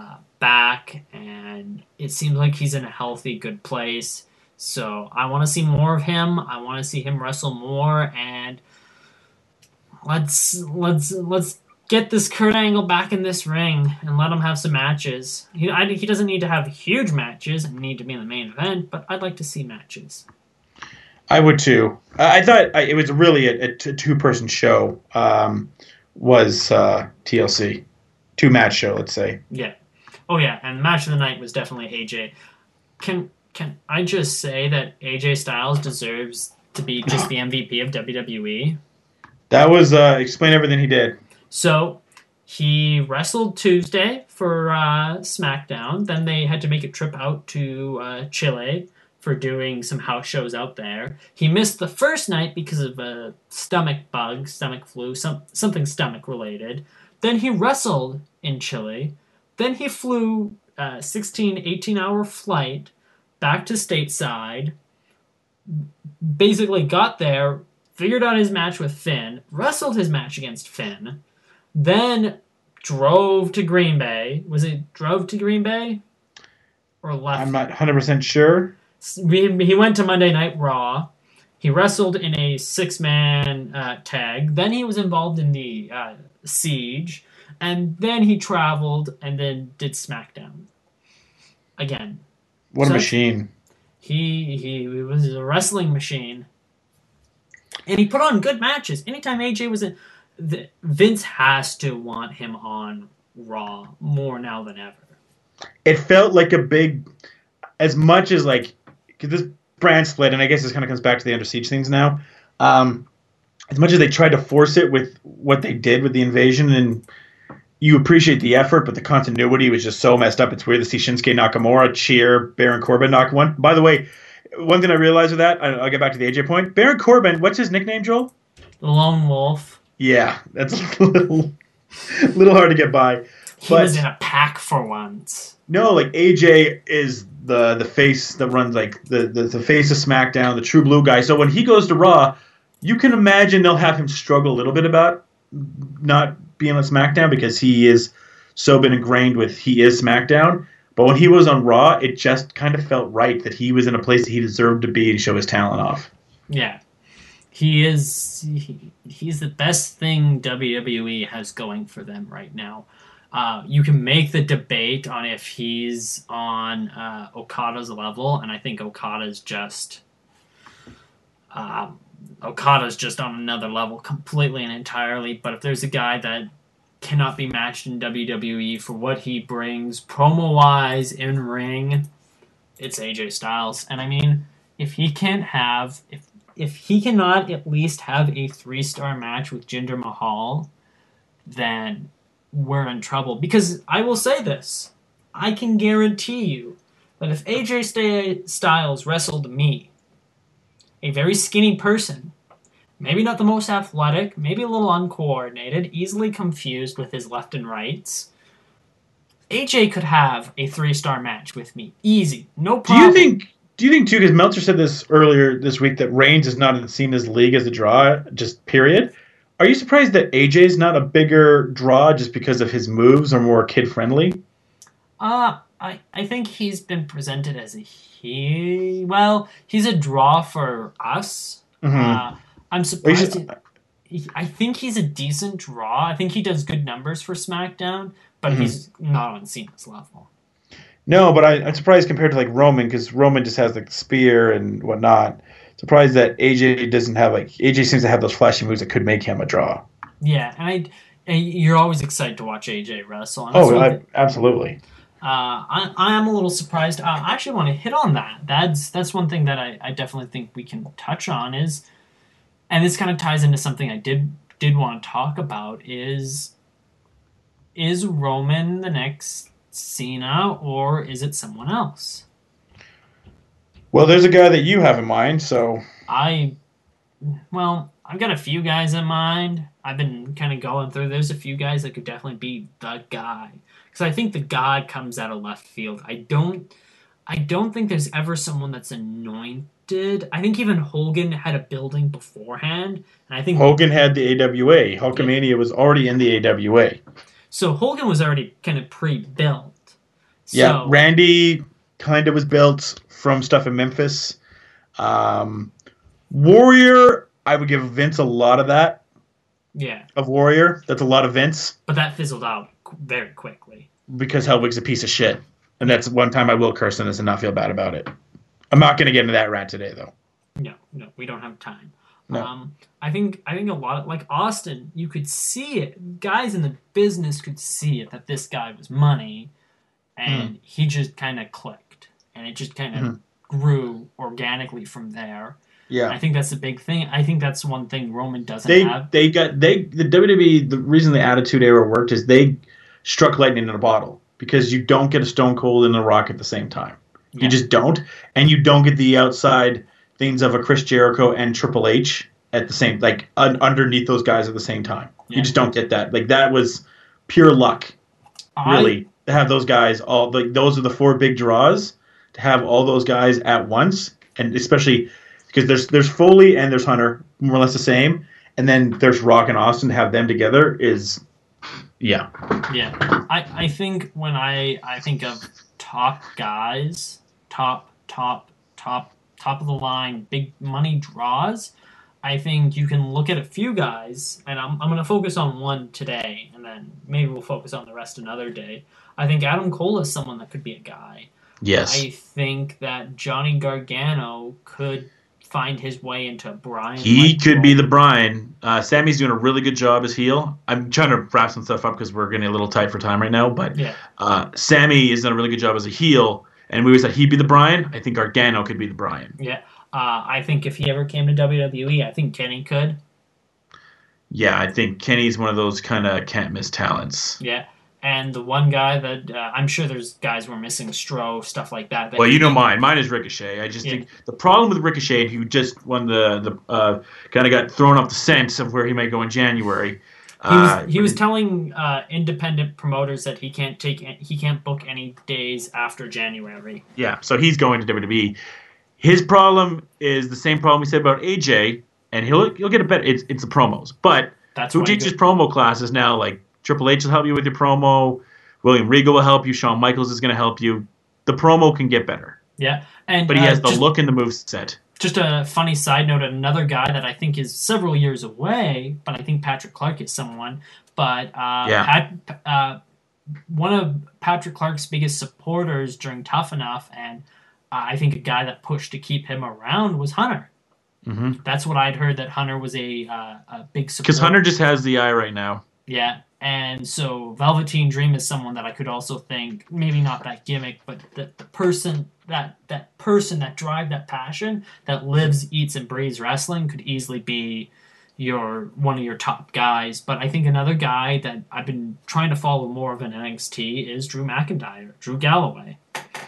back, and it seems like he's in a healthy, good place. So I want to see more of him. I want to see him wrestle more, and let's let's let's get this Kurt Angle back in this ring and let him have some matches. He I, he doesn't need to have huge matches and need to be in the main event, but I'd like to see matches. I would too. I thought it was really a, a two-person show. Um, was uh, T L C two-match show? Let's say. Yeah. Oh yeah, and match of the night was definitely A J. Can can I just say that A J Styles deserves to be just the M V P of W W E? That was uh, explain everything he did. So he wrestled Tuesday for uh, SmackDown. Then they had to make a trip out to uh, Chile for doing some house shows out there. He missed the first night because of a stomach bug, stomach flu, some, something stomach related. Then he wrestled in Chile. Then he flew a sixteen, eighteen hour flight back to stateside, basically got there, figured out his match with Finn, wrestled his match against Finn, then drove to Green Bay. Was it drove to Green Bay? Or left? I'm not one hundred percent sure. He went to Monday Night Raw. He wrestled in a six-man uh, tag. Then he was involved in the uh, Siege. And then he traveled and then did SmackDown. Again. What so a machine. He, he was a wrestling machine. And he put on good matches. Anytime A J was in... The, Vince has to want him on Raw more now than ever. It felt like a big... As much as, like... Because this brand split, and I guess this kind of comes back to the Under Siege things now. Um, as much as they tried to force it with what they did with the invasion, and you appreciate the effort, but the continuity was just so messed up. It's weird to see Shinsuke Nakamura cheer Baron Corbin knock one. By the way, one thing I realized with that, I'll get back to the A J point. Baron Corbin, what's his nickname, Joel? The Lone Wolf. Yeah, that's a little, little hard to get by. He but, was in a pack for once. No, like A J is the the face that runs like the, the, the face of SmackDown, the true blue guy. So when he goes to Raw, you can imagine they'll have him struggle a little bit about not being on SmackDown because he is so been ingrained with he is SmackDown. But when he was on Raw, it just kind of felt right that he was in a place that he deserved to be and show his talent off. Yeah. He is he, he's the best thing W W E has going for them right now. Uh, you can make the debate on if he's on uh, Okada's level, and I think Okada's just um, Okada's just on another level completely and entirely. But if there's a guy that cannot be matched in W W E for what he brings promo-wise in ring, it's A J Styles. And I mean, if he can't have if if he cannot at least have a three-star match with Jinder Mahal, then we're in trouble. Because I will say this, I can guarantee you that if A J Styles wrestled me, a very skinny person, maybe not the most athletic, maybe a little uncoordinated, easily confused with his left and rights, A J could have a three-star match with me. Easy. No problem. Do you think, do you think too, because Meltzer said this earlier this week, that Reigns is not in Cena's league as a draw, just period. Are you surprised that A J's not a bigger draw just because of his moves are more kid-friendly? Uh, I, I think he's been presented as a he. Well, he's a draw for us. Mm-hmm. Uh, I'm surprised. Just, he, I think he's a decent draw. I think he does good numbers for SmackDown, but mm-hmm. he's not on Cena's level. No, but I, I'm surprised compared to like Roman, because Roman just has like the spear and whatnot. Surprised that A J doesn't have like A J seems to have those flashy moves that could make him a draw. Yeah, and I, and you're always excited to watch A J wrestle. And oh, I, absolutely. Uh, I I am a little surprised. Uh, I actually want to hit on that. That's that's one thing that I, I definitely think we can touch on is, and this kind of ties into something I did did want to talk about is, is Roman the next Cena or is it someone else? Well, there's a guy that you have in mind, so... I... Well, I've got a few guys in mind. I've been kind of going through. There's a few guys that could definitely be the guy. Because I think the guy comes out of left field. I don't... I don't think there's ever someone that's anointed. I think even Hogan had a building beforehand. And I think Hogan had the A W A. Hulkamania yeah. was already in the A W A. So Hogan was already kind of pre-built. Yeah, So Randy kind of was built from stuff in Memphis. Um, Warrior, I would give Vince a lot of that. yeah, Of Warrior, that's a lot of Vince but that fizzled out qu- very quickly. because Helwig's a piece of shit, and that's one time I will curse on this and not feel bad about it. I'm not going to get into that rant today, though. No, no, we don't have time. No. Um, I think I think a lot of, like Austin, you could see it. Guys in the business could see it that this guy was money, and Mm. he just kind of clicked, and it just kind of Mhm. grew organically from there. Yeah. I think that's a big thing. I think that's one thing Roman doesn't They have. they got they the W W E, the reason the Attitude Era worked is they struck lightning in a bottle because you don't get a Stone Cold and The Rock at the same time. Yeah. You just don't, and you don't get the outside things of a Chris Jericho and Triple H at the same like un, underneath those guys at the same time. Yeah. You just don't get that. Like that was pure luck, really, I, to have those guys all like those are the four big draws to have all those guys at once, and especially because there's there's Foley and there's Hunter more or less the same, and then there's Rock and Austin. To have them together is yeah. yeah. I, I think when I I think of top guys, top top top top of the line, big money draws, I think you can look at a few guys, and I'm, I'm going to focus on one today, and then maybe we'll focus on the rest another day. I think Adam Cole is someone that could be a guy. Yes. I think that Johnny Gargano could find his way into Brian. He could be the Brian. Uh, Sammy's doing a really good job as heel. I'm trying to wrap some stuff up because we're getting a little tight for time right now. But Yeah. uh, Sammy has done a really good job as a heel, and we always said he'd be the Brian. I think Gargano could be the Brian. Yeah. Uh, I think if he ever came to W W E, I think Kenny could. Yeah, I think Kenny's one of those kind of can't miss talents. Yeah. And the one guy that uh, I'm sure there's guys we're missing, Stro, stuff like that. that Well, you know he- mine. Mine is Ricochet. I just Yeah. think the problem with Ricochet, who just won the the uh, kind of got thrown off the scent of where he might go in January. He was, Uh, he was telling uh, independent promoters that he can't take he can't book any days after January. Yeah, so he's going to W W E. His problem is the same problem we said about A J, and he'll he'll get a better. It's it's the promos, but That's who why teaches good- promo classes now? Like Triple H will help you with your promo. William Regal will help you. Shawn Michaels is going to help you. The promo can get better, Yeah, and but he uh, has the just, look and the move set. Just a funny side note: another guy that I think is several years away, but I think Patrick Clark is someone. But uh, Yeah. Pat, uh, one of Patrick Clark's biggest supporters during Tough Enough, and uh, I think a guy that pushed to keep him around was Hunter. Mm-hmm. That's what I'd heard, that Hunter was a uh, a big supporter. Because Hunter just has the eye right now. Yeah, and so Velveteen Dream is someone that I could also think, maybe not that gimmick, but the, the person that that person that drive that passion, that lives, eats, and breathes wrestling, could easily be your one of your top guys. But I think another guy that I've been trying to follow more of in N X T is Drew McIntyre, Drew Galloway.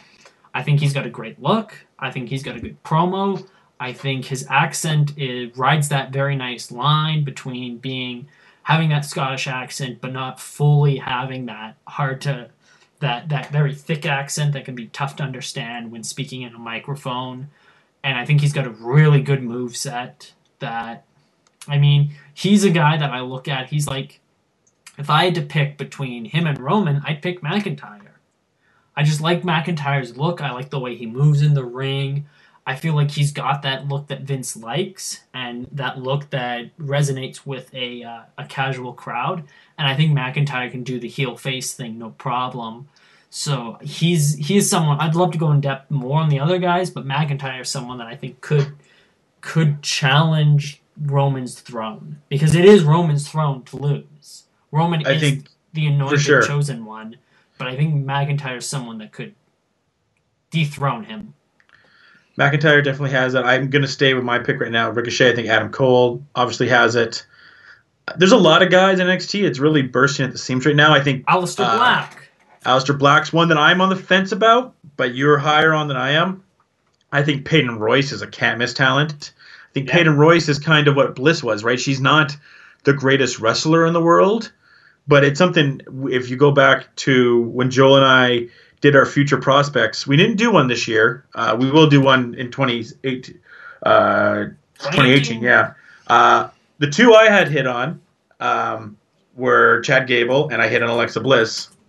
I think he's got a great look. I think he's got a good promo. I think his accent is, rides that very nice line between being having that Scottish accent, but not fully having that hard to that that very thick accent that can be tough to understand when speaking in a microphone. And I think he's got a really good move set. That, I mean, he's a guy that I look at. He's like, if I had to pick between him and Roman, I'd pick McIntyre. I just like McIntyre's look. I like the way he moves in the ring. I feel like he's got that look that Vince likes, and that look that resonates with a uh, a casual crowd. And I think McIntyre can do the heel face thing, no problem. So he's he's someone I'd love to go in depth more on the other guys, but McIntyre is someone that I think could could challenge Roman's throne, because it is Roman's throne to lose. Roman I is think, the anointed sure. chosen one, but I think McIntyre is someone that could dethrone him. McIntyre definitely has it. I'm going to stay with my pick right now. Ricochet, I think Adam Cole obviously has it. There's a lot of guys in N X T. It's really bursting at the seams right now. I think Aleister uh, Black. Aleister Black's one that I'm on the fence about, but you're higher on than I am. I think Peyton Royce is a can't-miss talent. I think Yeah. Peyton Royce is kind of what Bliss was, right? She's not the greatest wrestler in the world, but it's something, if you go back to when Joel and I did our future prospects, we didn't do one this year. Uh, we will do one in twenty eighteen, uh, twenty eighteen, yeah. Uh, the two I had hit on um, were Chad Gable, and I hit on Alexa Bliss.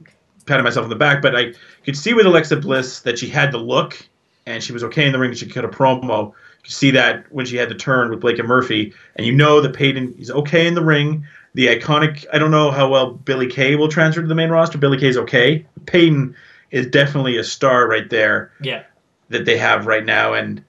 patting myself on the back, but I could see with Alexa Bliss that she had the look and she was okay in the ring. She cut a promo. You could see that when she had the turn with Blake and Murphy, and you know that Peyton is okay in the ring. The iconic, I don't know how well Billie Kay will transfer to the main roster. Billie Kay's okay. Peyton is definitely a star right there. Yeah. That they have right now, and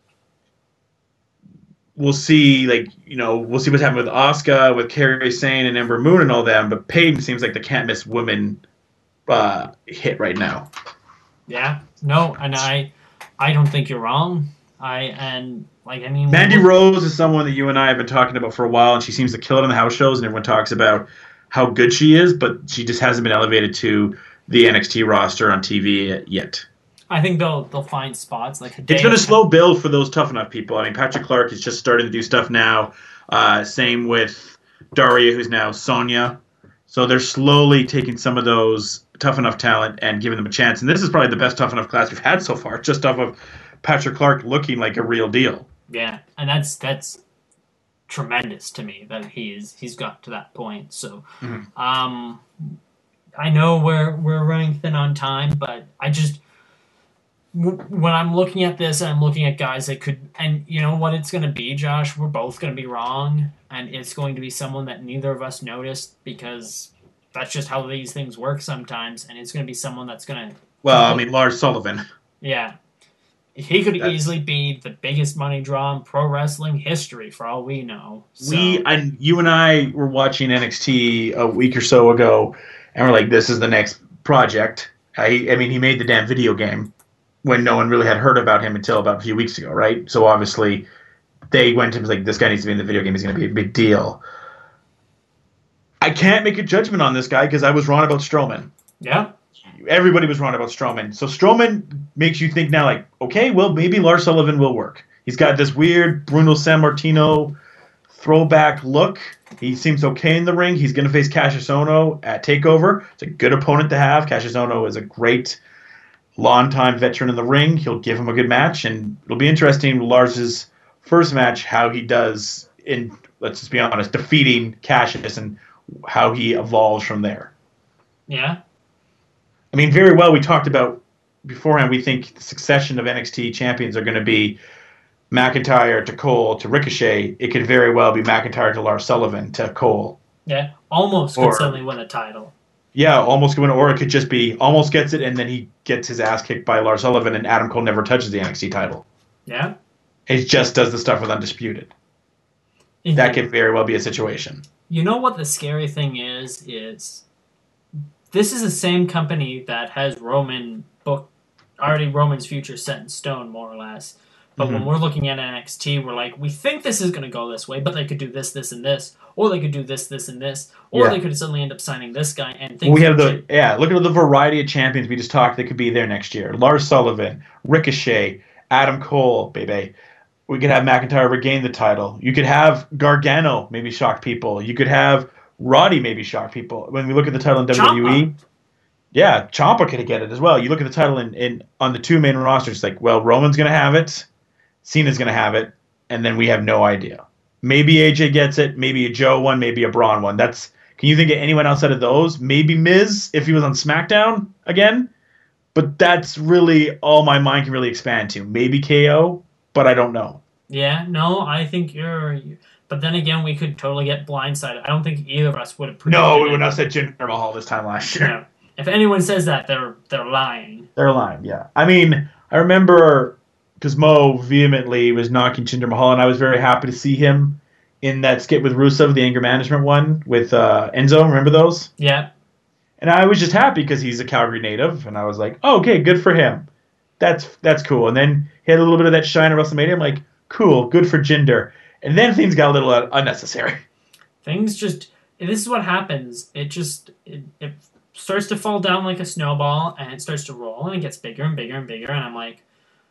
we'll see, like, you know, we'll see what's happening with Asuka, with Kairi Sane and Ember Moon and all them, but Peyton seems like the can't miss woman uh, hit right now. Yeah. No, and I I don't think you're wrong. I and like I mean Mandy Rose is someone that you and I have been talking about for a while, and she seems to kill it on the house shows, and everyone talks about how good she is, but she just hasn't been elevated to the N X T roster on T V yet. I think they'll they'll find spots like Hideo. It's been a slow build for those tough enough people. I mean, Patrick Clark is just starting to do stuff now. Uh, same with Daria, who's now Sonya. So they're slowly taking some of those tough enough talent and giving them a chance. And this is probably the best tough enough class we've had so far, just off of Patrick Clark looking like a real deal. Yeah, and that's that's tremendous to me that he's he's got to that point. So, mm-hmm. um, I know we're we're running thin on time, but I just when I'm looking at this, I'm looking at guys that could, and you know what it's going to be, Josh. We're both going to be wrong, and it's going to be someone that neither of us noticed because that's just how these things work sometimes. And it's going to be someone that's going to. Well, I mean, Lars Sullivan. Yeah. He could That's, easily be the biggest money draw in pro wrestling history, for all we know. So. We, I, you and I were watching N X T a week or so ago, and we're like, "This is the next project." I, I mean, he made the damn video game when no one really had heard about him until about a few weeks ago, right? So obviously, they went to him like, "This guy needs to be in the video game. He's going to be a big deal." I can't make a judgment on this guy because I was wrong about Strowman. Yeah. Everybody was wrong about Strowman. So Strowman makes you think now, like, okay, well, maybe Lars Sullivan will work. He's got this weird Bruno Sammartino throwback look. He seems okay in the ring. He's going to face Cassius Ohno at TakeOver. It's a good opponent to have. Cassius Ohno is a great long-time veteran in the ring. He'll give him a good match, and it'll be interesting, Lars's first match, how he does in, let's just be honest, defeating Cassius and how he evolves from there. Yeah. I mean, very well, we talked about beforehand, we think the succession of N X T champions are going to be McIntyre to Cole to Ricochet. It could very well be McIntyre to Lars Sullivan to Cole. Yeah, almost or, could suddenly win a title. Yeah, almost could win, or it could just be almost gets it and then he gets his ass kicked by Lars Sullivan and Adam Cole never touches the N X T title. Yeah. He just does the stuff with Undisputed. Indeed. That could very well be a situation. You know what the scary thing is, is this is the same company that has Roman book already Roman's future set in stone, more or less. But mm-hmm. when we're looking at N X T, we're like, we think this is going to go this way, but they could do this, this, and this, or they could do this, this, and this, or yeah. they could suddenly end up signing this guy. And things we have the change. yeah. Look at the variety of champions we just talked that could be there next year: Lars Sullivan, Ricochet, Adam Cole, baby. We could have McIntyre regain the title. You could have Gargano maybe shock people. You could have Roddy maybe shock people. When we look at the title in W W E, Ciampa. yeah, Ciampa could get it as well. You look at the title in, in on the two main rosters, like, well, Roman's going to have it, Cena's going to have it, and then we have no idea. Maybe A J gets it, maybe a Joe one, maybe a Braun one. That's can you think of anyone outside of those? Maybe Miz if he was on SmackDown again, but that's really all my mind can really expand to. Maybe K O, but I don't know. Yeah, no, I think you're. But then again, we could totally get blindsided. I don't think either of us would have predicted No, we would it. not have said Jinder Mahal this time last year. No. If anyone says that, they're they're lying. They're lying, yeah. I mean, I remember because Mo vehemently was knocking Jinder Mahal, and I was very happy to see him in that skit with Rusev, the anger management one with uh, Enzo. Remember those? Yeah. And I was just happy because he's a Calgary native, and I was like, oh, okay, good for him. That's that's cool. And then he had a little bit of that shine at WrestleMania. I'm like, cool, good for Jinder. And then things got a little uh, unnecessary. Things just, this is what happens. It just, it, it starts to fall down like a snowball, and it starts to roll, and it gets bigger and bigger and bigger, and I'm like,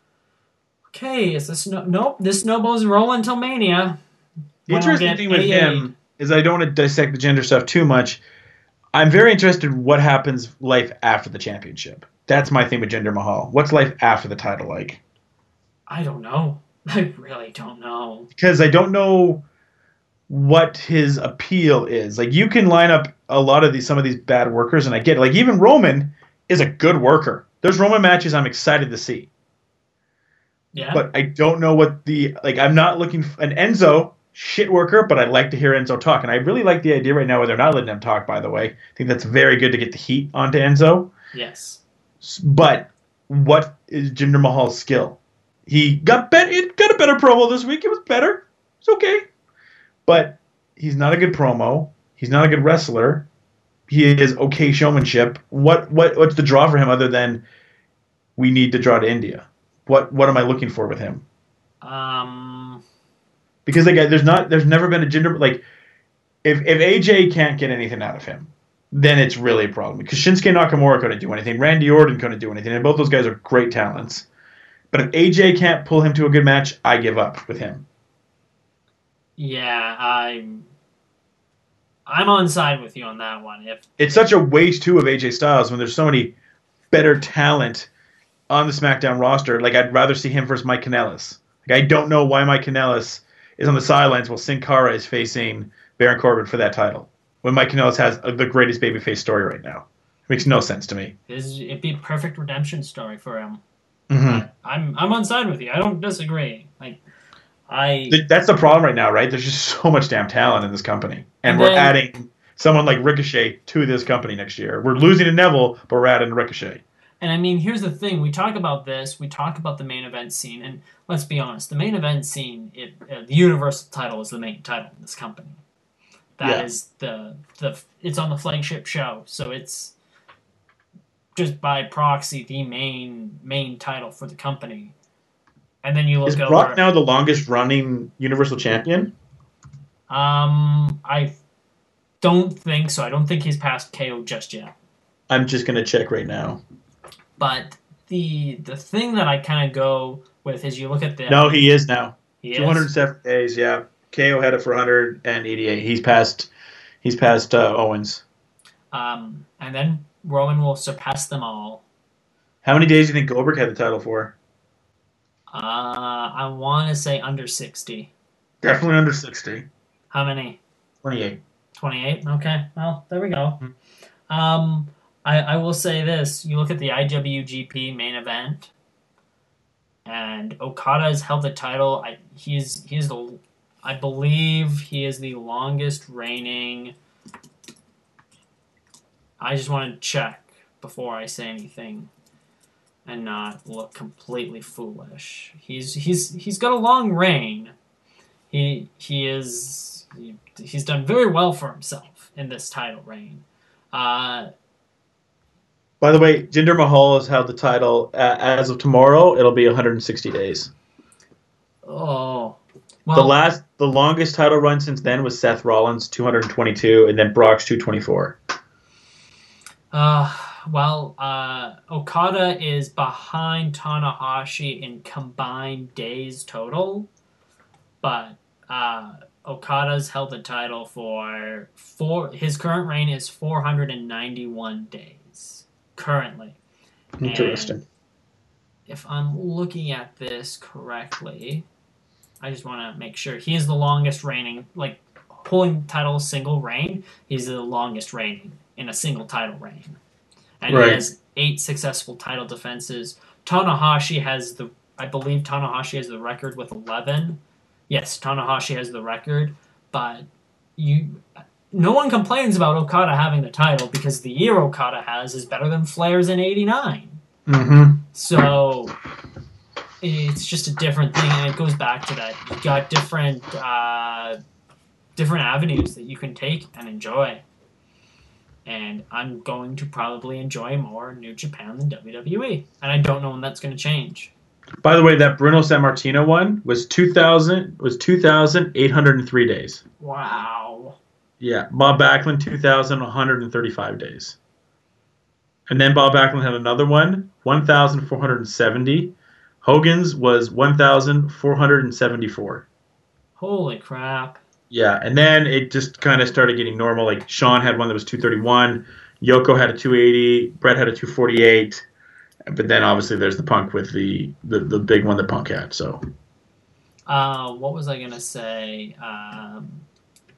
okay, is this, no, nope, this snowball's rolling until Mania. The interesting thing with him is I don't want to dissect the gender stuff too much. I'm very interested in what happens life after the championship. That's my thing with Jinder Mahal. What's life after the title like? I don't know. I really don't know. Because I don't know what his appeal is. Like you can line up a lot of these some of these bad workers, and I get it. Like even Roman is a good worker. There's Roman matches I'm excited to see. Yeah. But I don't know what the like. I'm not looking for an Enzo shit worker, but I like to hear Enzo talk, and I really like the idea right now where they're not letting him talk. By the way, I think that's very good to get the heat onto Enzo. Yes. But what is Jinder Mahal's skill? He got bet. It got a better promo this week. It was better. It's okay, but he's not a good promo. He's not a good wrestler. He is okay showmanship. What what what's the draw for him other than we need to draw to India? What what am I looking for with him? Um, because like there's not there's never been a Jinder like if if A J can't get anything out of him, then it's really a problem because Shinsuke Nakamura couldn't do anything, Randy Orton couldn't do anything, and both those guys are great talents. But if A J can't pull him to a good match, I give up with him. Yeah, I'm I'm on side with you on that one. If it's such a waste too of A J Styles when there's so many better talent on the SmackDown roster. Like I'd rather see him versus Mike Kanellis. Like I don't know why Mike Kanellis is on the sidelines while Sin Cara is facing Baron Corbin for that title. When Mike Kanellis has the greatest babyface story right now. It makes no sense to me. It'd be a perfect redemption story for him. Mm-hmm. I'm I'm on side with you. I don't disagree. Like I That's the problem right now, right? There's just so much damn talent in this company. And, and we're then, adding someone like Ricochet to this company next year. We're losing to Neville, but we're adding Ricochet. And I mean, here's the thing. We talk about this. We talk about the main event scene. And let's be honest. The main event scene, it, uh, the Universal title is the main title in this company. That yeah. is the, the... It's on the flagship show. So it's just by proxy the main main title for the company. And then you look is over... Is Brock now the longest running Universal Champion? Um, I don't think so. I don't think he's passed K O just yet. I'm just going to check right now. But the the thing that I kind of go with is you look at the... No, he is now. He two hundred seven is? Days, yeah. K O had it for one hundred eighty-eight. He's passed, he's passed uh, Owens. Um, and then Roman will surpass them all. How many days do you think Goldberg had the title for? Uh, I want to say under sixty. Definitely under sixty. How many? twenty-eight. twenty-eight? Okay. Well, there we go. Mm-hmm. Um... I, I will say this. You look at the I W G P main event, and Okada has held the title. I, he's he's the, I believe he is the longest reigning. I just want to check before I say anything, and not look completely foolish. He's he's he's got a long reign. He he is he, he's done very well for himself in this title reign. Uh. By the way, Jinder Mahal has held the title uh, as of tomorrow. It'll be one hundred sixty days. Oh, well, the last, the longest title run since then was Seth Rollins, two hundred twenty-two, and then Brock's two hundred twenty-four. Uh, well, uh, Okada is behind Tanahashi in combined days total, but uh, Okada's held the title for four. His current reign is four hundred ninety-one days. Currently. Interesting. And if I'm looking at this correctly, I just want to make sure. He is the longest reigning, like, pulling title single reign, he's the longest reigning in a single title reign. And right. He has eight successful title defenses. Tanahashi has the, I believe Tanahashi has the record with eleven. Yes, Tanahashi has the record, but you... No one complains about Okada having the title because the year Okada has is better than Flair's in eighty-nine. Mm-hmm. So it's just a different thing, and it goes back to that. You've got different uh, different avenues that you can take and enjoy. And I'm going to probably enjoy more New Japan than W W E. And I don't know when that's going to change. By the way, that Bruno Sammartino one was two thousand was two thousand eight hundred three days. Wow. Yeah, Bob Backlund, two thousand one hundred thirty-five days. And then Bob Backlund had another one, one thousand four hundred seventy. Hogan's was one thousand four hundred seventy-four. Holy crap. Yeah, and then it just kind of started getting normal. Like, Shawn had one that was two thirty-one. Yoko had a two eighty. Bret had a two forty-eight. But then, obviously, there's the Punk with the, the, the big one that Punk had, so... Uh, what was I going to say? Um...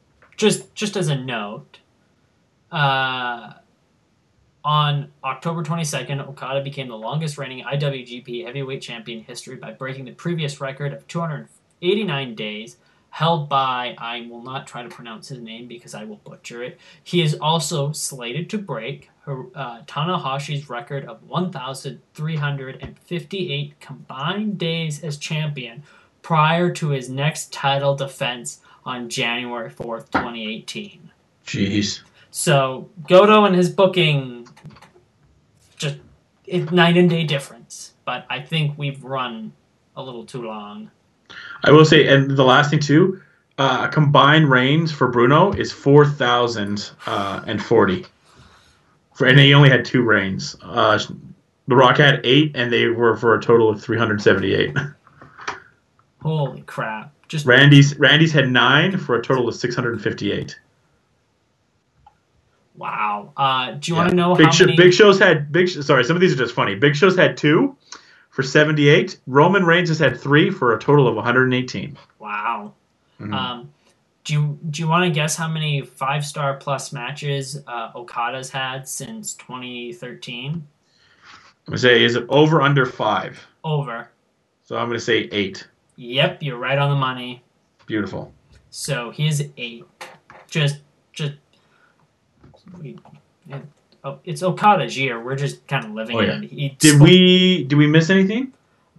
just just as a note, uh, on October twenty-second, Okada became the longest-reigning I W G P Heavyweight Champion in history by breaking the previous record of two hundred eighty-nine days, held by, I will not try to pronounce his name because I will butcher it. He is also slated to break uh, Tanahashi's record of one thousand three hundred fifty-eight combined days as champion prior to his next title defense on January fourth, twenty eighteen. Jeez. So Goto and his booking, just it's night and day difference. But I think we've run a little too long. I will say, and the last thing too, uh, combined reigns for Bruno is four thousand forty. For, and he only had two reigns. Uh, the Rock had eight, and they were for a total of three hundred seventy-eight. Holy crap! Just Randy's Randy's had nine for a total of six hundred fifty-eight. Wow. Uh, do you Yeah. want to know Big how Show, many? Big Show's had big. Sorry, some of these are just funny. Big Show's had two for seventy-eight. Roman Reigns has had three for a total of one hundred eighteen. Wow. Mhm. Um, do you do you want to guess how many five star plus matches uh, Okada's had since twenty thirteen? I'm gonna say, is it over under five? Over. So I'm gonna say eight. Yep, you're right on the money. Beautiful. So he is eight. Just just. We, it, oh, it's Okada's year. We're just kind of living Oh, yeah. in it. He Did spo- we did we miss anything?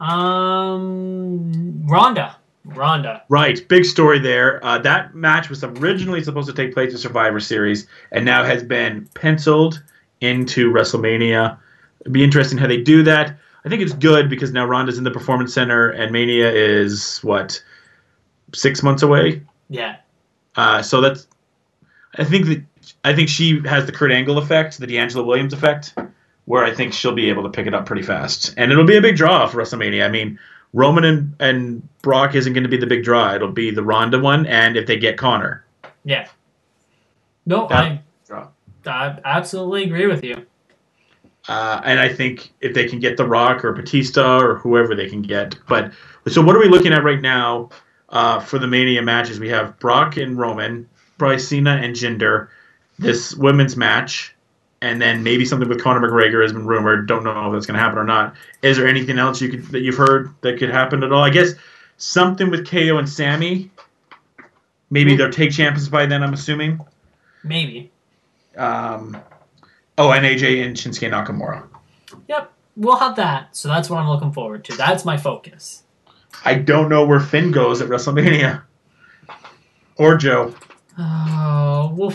Um, Ronda. Ronda. Right, big story there. Uh, that match was originally supposed to take place in Survivor Series, and now has been penciled into WrestleMania. It'd be interesting how they do that. I think it's good because now Ronda's in the Performance Center, and Mania is what, six months away. Yeah. Uh, so that's, I think that I think she has the Kurt Angle effect, the D'Angelo Williams effect, where I think she'll be able to pick it up pretty fast, and it'll be a big draw for WrestleMania. I mean, Roman and, and Brock isn't going to be the big draw. It'll be the Ronda one, and if they get Connor. Yeah. No, That- I, draw. I absolutely agree with you. Uh, and I think if they can get The Rock or Batista or whoever they can get. But so what are we looking at right now uh, for the Mania matches? We have Brock and Roman, probably Cena and Jinder, this women's match, and then maybe something with Conor McGregor has been rumored. Don't know if that's going to happen or not. Is there anything else you could that you've heard that could happen at all? I guess something with K O and Sammy. Maybe they'll take champions by then, I'm assuming. Maybe. Um, oh, and A J and Shinsuke Nakamura. Yep. We'll have that. So that's what I'm looking forward to. That's my focus. I don't know where Finn goes at WrestleMania. Or Joe. Oh, we'll.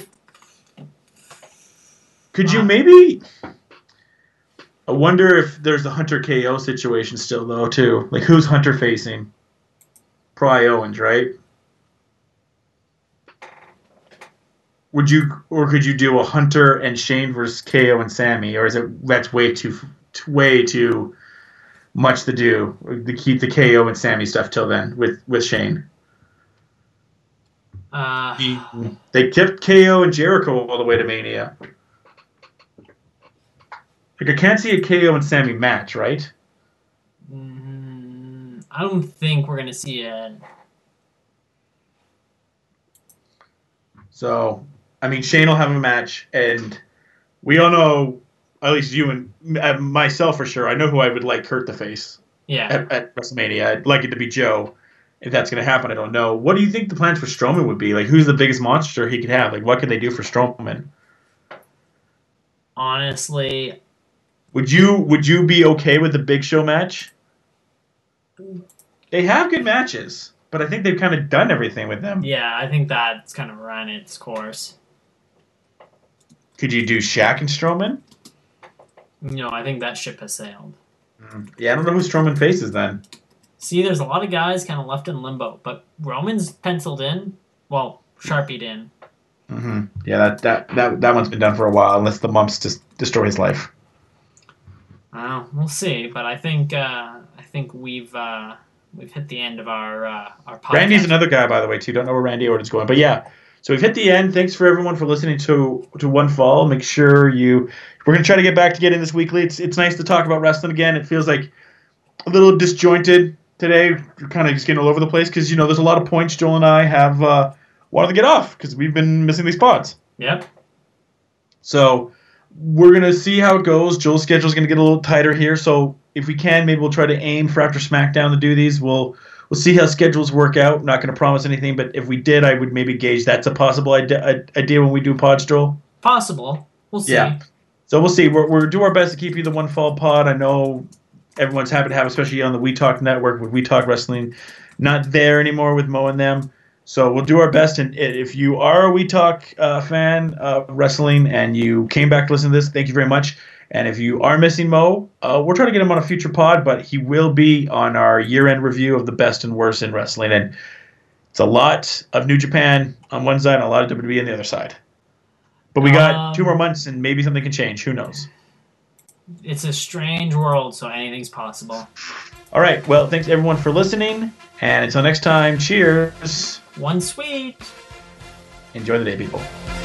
Could you Uh. maybe... I wonder if there's a Hunter K O situation still, though, too. Like, who's Hunter facing? Probably Owens, right? Would you... Or could you do a Hunter and Shane versus K O and Sammy? Or is it... That's way too... Way too much to do. To keep the K O and Sammy stuff till then with, with Shane. Uh, They kept K O and Jericho all the way to Mania. Like, I can't see a K O and Sammy match, right? mm, I don't think we're going to see it. So, I mean, Shane will have a match, and we all know, at least you and uh, myself for sure, I know who I would like Kurt to face Yeah. at, at WrestleMania. I'd like it to be Joe. If that's going to happen, I don't know. What do you think the plans for Strowman would be? Like, who's the biggest monster he could have? Like, what could they do for Strowman? Honestly, Would you would you be okay with the Big Show match? They have good matches, but I think they've kind of done everything with them. yeah, I think that's kind of run its course. Could you do Shaq and Strowman? No, I think that ship has sailed. Yeah, I don't know who Strowman faces then. See, there's a lot of guys kind of left in limbo, but Roman's penciled in. Well, Sharpied in. Mm-hmm. Yeah, that, that that that one's been done for a while, unless the mumps just destroy his life. Uh, we'll see, but I think uh, I think we've uh, we've hit the end of our uh, our podcast. Randy's another guy, by the way, too. Don't know where Randy Orton's going, but yeah. So we've hit the end. Thanks for everyone for listening to to One Fall. Make sure you. We're gonna try to get back to getting this weekly. It's it's nice to talk about wrestling again. It feels like a little disjointed today. We're kind of just getting all over the place because you know there's a lot of points Joel and I have uh, wanted to get off because we've been missing these pods. Yep. So we're going to see how it goes. Joel's schedule is going to get a little tighter here. So if we can, maybe we'll try to aim for after SmackDown to do these. We'll we'll see how schedules work out. I'm not going to promise anything, but if we did, I would maybe gauge that's a possible idea, idea when we do pods, Joel. Possible. We'll see. Yeah. So we'll see. We're, we're do our best to keep you the one fall pod. I know everyone's happy to have, especially on the We Talk Network with We Talk Wrestling, not there anymore with Mo and them. So we'll do our best. And if you are a We Talk uh, fan of wrestling and you came back to listen to this, thank you very much. And if you are missing Mo, uh, we're trying to get him on a future pod, but he will be on our year-end review of the best and worst in wrestling. And it's a lot of New Japan on one side and a lot of W W E on the other side. But we got um, two more months and maybe something can change. Who knows? It's a strange world, so anything's possible. All right. Well, thanks everyone for listening. And until next time, cheers. One sweet. Enjoy the day, people.